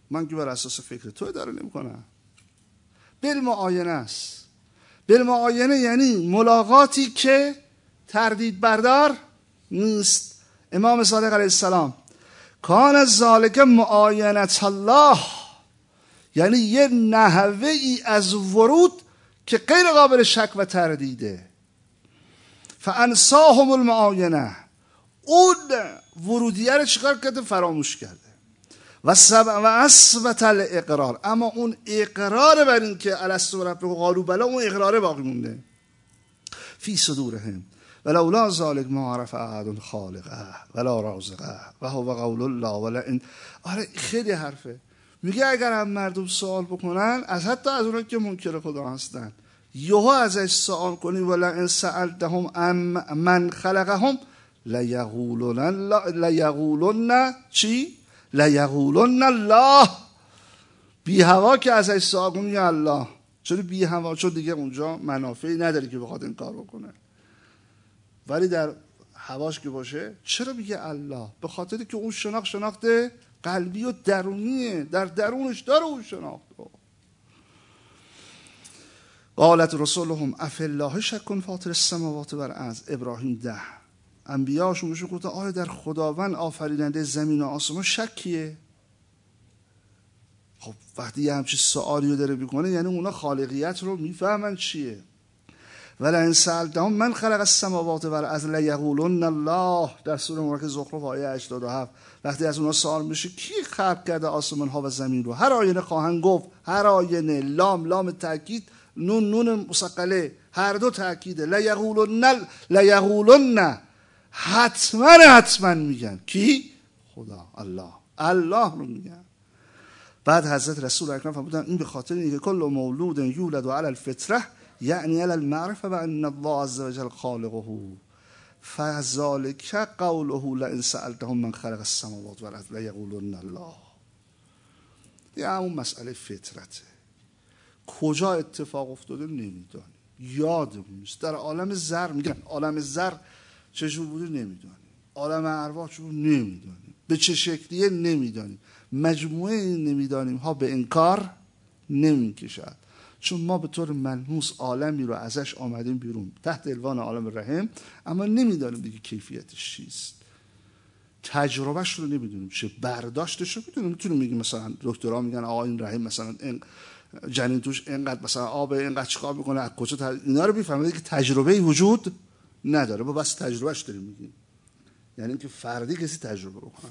من که بر اساس فکر تو اداره نمی‌کنم. بالمعاینه است. بالمعاینه یعنی ملاقاتی که تردید بردار نیست. امام صادق علیه السلام کان ذالک معاینت الله، یعنی یه نحوه ای از ورود که غیر قابل شک و تردیده. فانساهم المعاینه، اون ورودیه رو چیکار کرده؟ فراموش کرده. و سب و اثبت الاقرار، اما اون اقرار بر این که الست ربکم قالوا بلی، اون اقرار باقی مونده فی صدورهم ولولا ذلک ما عرف احد خالقه ولا رازقه و هو قول الله ولا ان. آره خیلی حرفه. میگه اگر هم مردم سوال بکنن، از حتی از اونها که منکر خدا هستن، یهو ازش سوال کنی ولا ان سألتهم ام من خلقهم لیقولن لیقولن چی؟ لیقولن الله. بی هوا که ازش سوال کنی یا الله. چرا بی هوا؟ چون دیگه اونجا منافعی نداره که بخواد این کار بکنه. ولی در هواش که باشه چرا میگه الله؟ به خاطری که اون شناخت شناخت قلبی و درونیه، در درونش داره اون شناخت. قالت رسولهم افی الله شک فاطر السماوات والارض. ابراهیم ده انبیاءشون بهشون گفتن آیا در خداوند آفریننده زمین و آسمان شکیه؟ خب وقتی یه همچین سوالی رو داره میکنه یعنی اونا خالقیت رو میفهمن چیه. ولی ان سألتهم من خلق السماوات والارض لیقولن الله، در سوره مبارکه زخرف آیه هشتاد و هفت. وقتی از اونا سوال میشه کی خلق کرده آسمان ها و زمین رو، هر آینه خواهند گفت، هر آینه لام لام تاکید، نون نون مثقله، هر دو تاکیده. لیقولن لیقولن، حتما حتما میگن. کی؟ خدا، الله، الله رو میگن. بعد حضرت رسول اکرم فرمودن این به خاطر اینکه کل مولود یولد علی الفطره یعنی علی المعرفه و ان الله عز وجل خالقه فذلک قوله لئن سألتهم من خلق السماوات والارض لیقولن الله. یه همون مسئله فطرته. کجا اتفاق افتاده نمیدانیم، یادمون نیست. در عالم ذر میگن عالم ذر چجور بوده نمیدانیم، عالم ارواح چجور نمیدانیم، به چه شکلیه نمیدانیم. مجموعه این نمیدانیم ها به انکار نمیکشد، چون ما به طور ملموس عالمی رو ازش آمدیم بیرون تحت عنوان عالم رحم، اما نمیدانیم دیگه کیفیتش چیست، تجربهش رو نمیدونیم چه، برداشتش رو میدونیم. میتونیم میگیم مثلا دکترها میگن آقا این رحم مثلا این جنین توش اینقدر مثلا آب اینقدر چیکار میکنه، از کجا تج... اینا رو میفهمید که تجربه وجود نداره، ما بس تجربهش داریم میگیم، یعنی اینکه فردی کسی تجربه بکنه.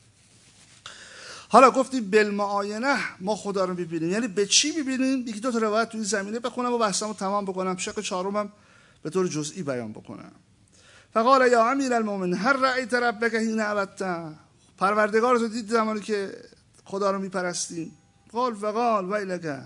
حالا گفتیم بالمعاینه ما خدا رو میبینیم، یعنی به چی میبینیم؟ یکی دو تا روایت توی زمینه بخونم و بحثمو تمام بکنم، شق چهارمم به طور جزئی بیان بکنم. فقال یا امیر المؤمنین هل رأیت ربک حین عبدته، پروردگار رو دید زمانی که خدا رو میپرستیم؟ قال فقال ویلک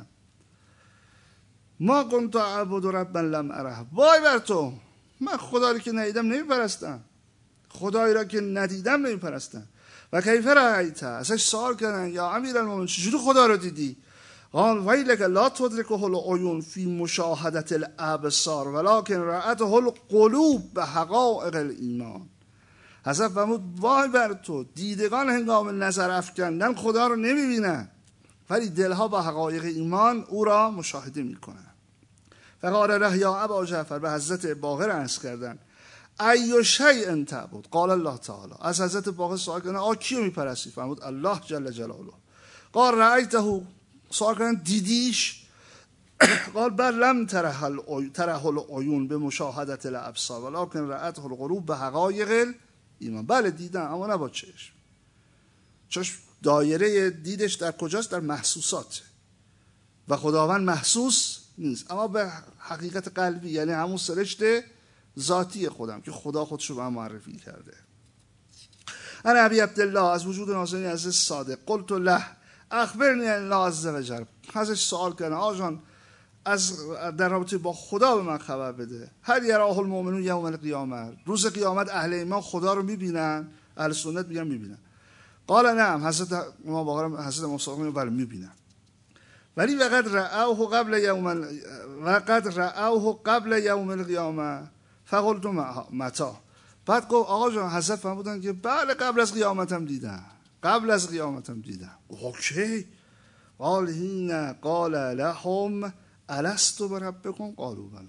ما كنت اعبد ربا لم اره، وای بر تو، من خدا رو که ندیدم نمیپرستم، خدایی را که ندیدم نمیپرستم. و کیف رأیت، ازش سوال کردن یا امیر المؤمنین چجوری خدا رو دیدی؟ قال ویلک لا تدرکه العیون فی مشاهدة الابصار ولکن رأته القلوب به حقایق الایمان. حضرت فرمود وای بر تو، دیدگان هنگام نظر افکندن خدا رو نمیبینن، ولی دلها با حقایق ایمان او را مشاهده میکنن. فقال له یا ابا جعفر، به حضرت باقر عرض کردن ای شیء تعبد؟ قال الله تعالی، از حضرت باقر سوال کردن آ کیو میپرستی؟ فرمود الله جل جلاله. قال رأیته، سوال کردن دیدیش؟ قال بل لم تره العیون به مشاهدة الابصار ولکن رأته القلوب به حقایق ایمان. بله دیدم اما نه با چشم، چشم دایره دیدش در کجاست؟ در محسوسات، و خداوند محسوس نیست، اما به حقیقت قلبی، یعنی همون سرشت ذاتی خودم که خدا خودش رو به من معرفی کرده. انا ابی عبدالله، از وجود نازنین عزیز صادق، قلت له اخبرنی عن الله عز وجل، ازش سوال کردن آجان از در رابطه با خدا به من خبر بده. هل یراه المؤمنون یوم القیامه، روز قیامت اهل ایمان خدا رو میبینن؟ اهل سنت میگن میبینن. قال نعم، حضرت ما باقر حضرت مصطفی بله میبینن، ولی وقد رأوه قبل یوم وقد رأوه قبل یوم القیامه فقلت متى. بعد گفت آقا جان، حضرت فرمودن که بله قبل از قیامت هم دیدن. قبل از قیامتم دیدم. اوکی. قال هین قال لهم الست بربکم قالوا بلی.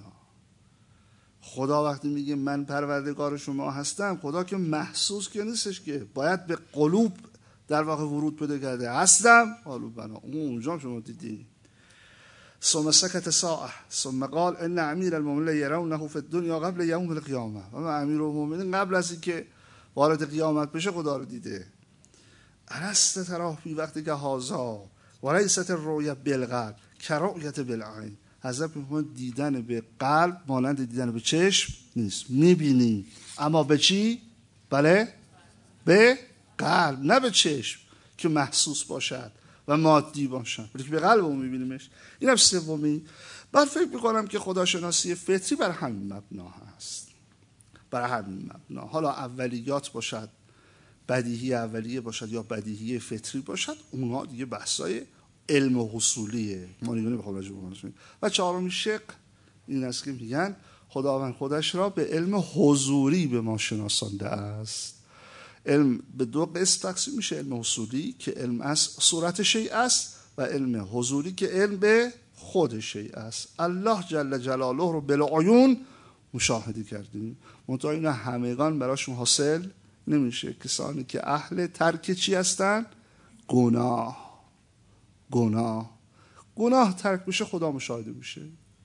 خدا وقتی میگه من پروردگار شما هستم، خدا که محسوس که نیستش، که باید به قلوب در واقع ورود پیدا کرده. هستم قالوا بلی. اون اونجا شما دیدی. ثم سکت ساعه ثم قال ان امیر المؤمنین یرونه فی الدنیا قبل یوم القیامه. و امیر المؤمنین قبل از اینکه وارد قیامت بشه خدا رو دیده. الست تراه فی وقتی که هازا و لیست الرؤیا بالقلب کرؤیت بالعین. حضرت میفرماید دیدن به قلب مانند دیدن به چشم نیست. میبینی اما به چی؟ بله به قلب، نه به چشم که محسوس باشد و مادی باشد، بلکه به قلب اون میبینیمش. اینم سومی. بعد فکر میکنم که خداشناسی فطری بر همین مبنا هست، بر همین مبنا. حالا اولیات باشد، بدیهی اولیه باشد یا بدیهی فطری باشد، اونها دیگه بحثای علم و حصولیه، ما نگاه نمیخوام راجع بهش. و چهارمین شق این است که میگن خداوند خودش را به علم حضوری به ما شناسانده است. علم به دو قسم تقسیم میشه: علم حصولی که علم از صورت شیء است و علم حضوری که علم به خود شیء است. الله جل جلاله رو بالعیون مشاهده کردیم، منتها اینا همگان براشون حاصل نمیشه. کسانی که اهل ترک چی هستن؟ گناه. گناه گناه ترک بشه خدا مشاهده میشه.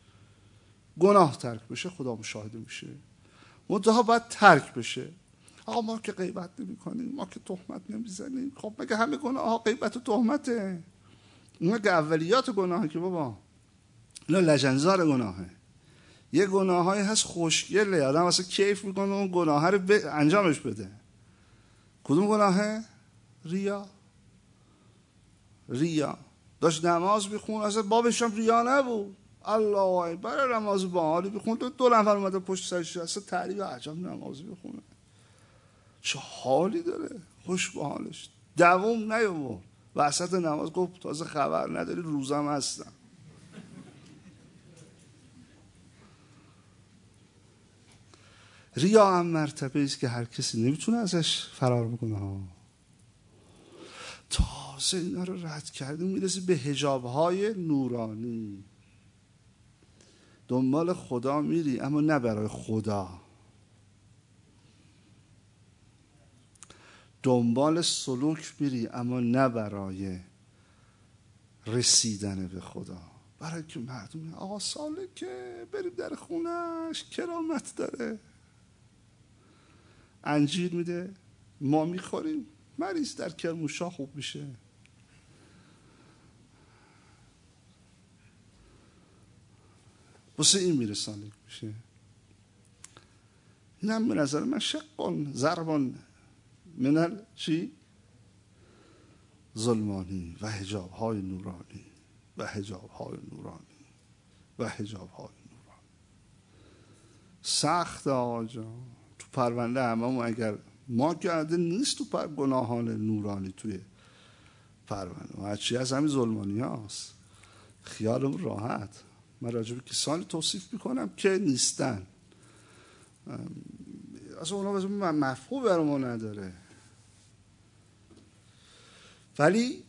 گناه ترک بشه خدا مشاهده میشه، منتها باید ترک بشه. آقا ما که غیبت نمی کنیم، ما که تهمت نمیزنیم. خب مگه همه گناه ها غیبت و تهمته؟ مگه اولیات گناهه که بابا اینا لجنزار گناهه. یه گناهایی هست خوشگله، آدم واسه کیف میکنه اون گناه رو ب... انجامش بده. کدوم گناهه؟ ریا. ریا. داشت نماز بخون، اصلا بابش هم ریا نبود. الله اکبر، نماز با حالی بخون، دو, دو نفر اومده پشت سرش، اصلا تعریف عجب نماز بخونه، چه حالی داره، خوش به حالش. دوام نیاورد وسط نماز گفت تازه خبر نداری روزم هستم. ریا هم مرتبه است که هر کسی نمیتونه ازش فرار بکنه ها. تازه اینا رو رد کردیم میرسی به حجاب‌های نورانی. دنبال خدا میری اما نه برای خدا، دنبال سلوک میری اما نه برای رسیدن به خدا، برای که مردم آقا سالکه بریم در خونش کرامت داره، انجیر میده ما میخوریم، مریض در کرموشا خوب میشه. واسه این میره سالک میشه. این هم به نظر من شقون ضربان منل چی؟ ظلمانی و حجاب های نورانی و حجاب های نورانی و حجاب های نورانی. سخت آقا جان. تو پرونده هممون اگر ما کرده نیست تو پر گناهان نورانی توی پرونده، و هرچی از همین ظلمانی هاست. خیالم راحت. من راجع به کسانی توصیف میکنم که نیستن، اصلا اونا مفهوم برای ما نداره. ولی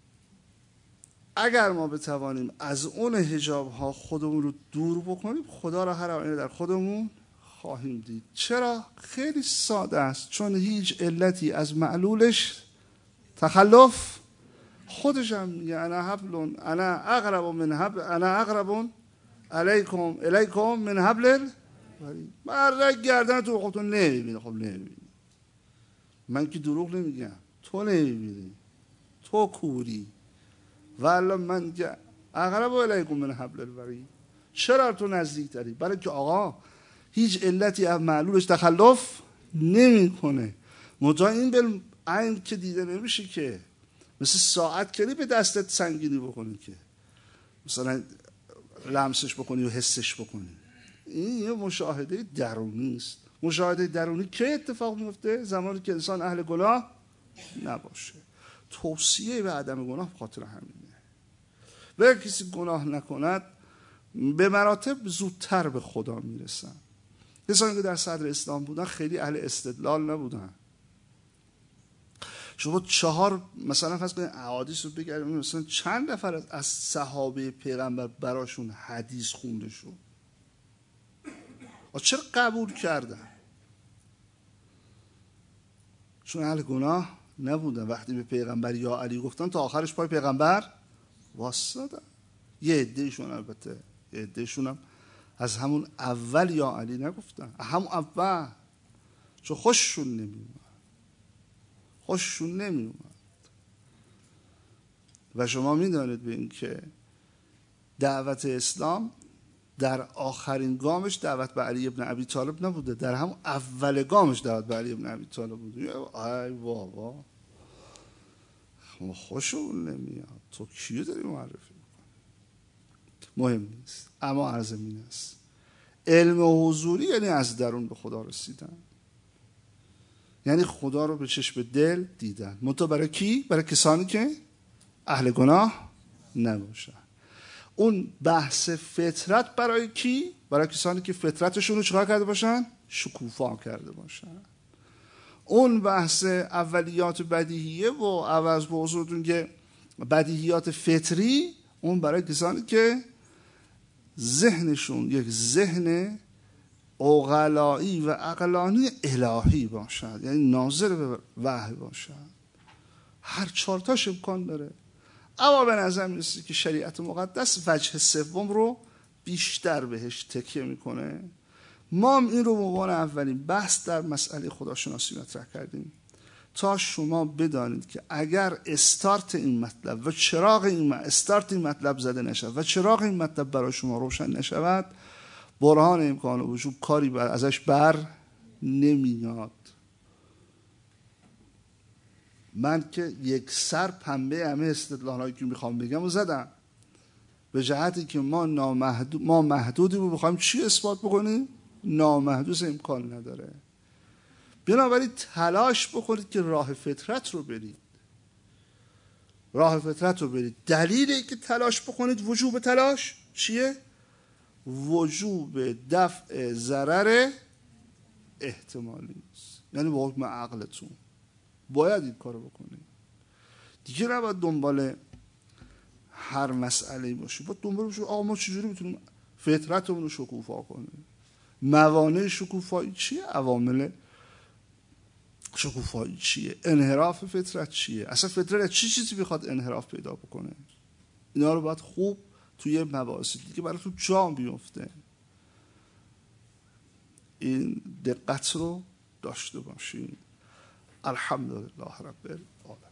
اگر ما بتوانیم از اون حجاب ها خودمون رو دور بکنیم، خدا را هر آینه در خودمون خواهیم دید. چرا؟ خیلی ساده است، چون هیچ علتی از معلولش تخلف خودش هم میگه انا حبل انا اقرب من حبل انا اقرب علیکم الیکم من حبل الورید. من گردن تو خودتون نمیبینی. خب نمیبینی، من که دروغ نمیگم، تو نمیبینی، تو کوری. والله من اقرب الیکم من حبل الورید. چرا تو نزدیک تری؟ برای که آقا هیچ علتی از معلولش تخلف نمیکنه. منتها این به عین که دیده نمیشه که مثل ساعت کنی به دستت سنگینی بکنی که مثلا لمسش بکنی و حسش بکنی. این یه مشاهده درونی است. مشاهده درونی که اتفاق میفته زمانی که انسان اهل گناه نباشه. توصیه به عدم گناه خاطر همینه. و کسی گناه نکند به مراتب زودتر به خدا میرسن. کسانی که در صدر اسلام بودن خیلی اهل استدلال نبودن. شما چهار مثلا فرض کنید احادیث رو بگردید مثلا چند نفر از صحابه پیغمبر براشون حدیث خونده شد؟ چرا قبول کردن؟ چون اهل گناه نبودن. وقتی به پیغمبر یا علی گفتن تا آخرش پای پیغمبر واسطه. یه عدهشون البته یه عدهشون هم از همون اول یا علی نگفتن، همون اول، چون خوششون نمیومد خوششون نمیومد و شما میدانید به این که دعوت اسلام در آخرین گامش دعوت به علی ابن ابی طالب نبوده، در همون اول گامش دعوت به علی ابن ابی طالب بوده. ای بابا ما خوشمون نمیاد، تو کیو داری معرفی میکنی؟ مهم نیست، اما عرض این است علم حضوری یعنی از درون به خدا رسیدن، یعنی خدا رو به چشم دل دیدن. منتها برای کی؟ برای کسانی که اهل گناه نباشن. اون بحث فطرت برای کی؟ برای کسانی که فطرتشون رو چکار کرده باشن؟ شکوفا کرده باشن. اون بحث اولیات بدیهیه و عوض به حضورتون که بدیهیات فطری، اون برای کسانی که ذهنشون یک ذهن عقلایی و عقلانی الهی باشد، یعنی ناظر به وحی باشد. هر چهارتاش امکان داره. اما به نظر میرسه که شریعت مقدس وجه سوم رو بیشتر بهش تکیه میکنه. ما هم این رو به عنوان اولین بحث در مسئله خداشناسی مطرح کردیم تا شما بدانید که اگر استارت این مطلب و چراغ این استارت این مطلب زده نشود و چراغ این مطلب برای شما روشن نشود، برهان امکان وجود کاری بر ازش بر نمیاد. من که یک سر پنبه همه استدلالایی که میخوام بگم و زدم به جهتی که ما نامحدود ما محدودی رو بخوایم چی اثبات بکنیم؟ نامحدود امکان نداره. بنابراین تلاش بکنید که راه فطرت رو برید، راه فطرت رو برید. دلیل اینکه تلاش بکنید وجوب تلاش چیه؟ وجوب دفع ضرر احتمالی است. یعنی با حکم عقلتون باید این کارو بکنید. دیگه نباید دنبال هر مسئله‌ای باشید، باید دنبال باشید آقا ما چجوری میتونیم فطرتمون رو شکوفا کنیم. موانع شکوفایی چیه؟ عوامل شکوفایی چیه؟ انحراف فطرت چیه؟ اصلا فطرت چی چیزی بخواد انحراف پیدا بکنه؟ اینا رو باید خوب توی مباحث دیگه براتون جا بیفته. این دقت رو داشته باشین. الحمدلله رب العالمین.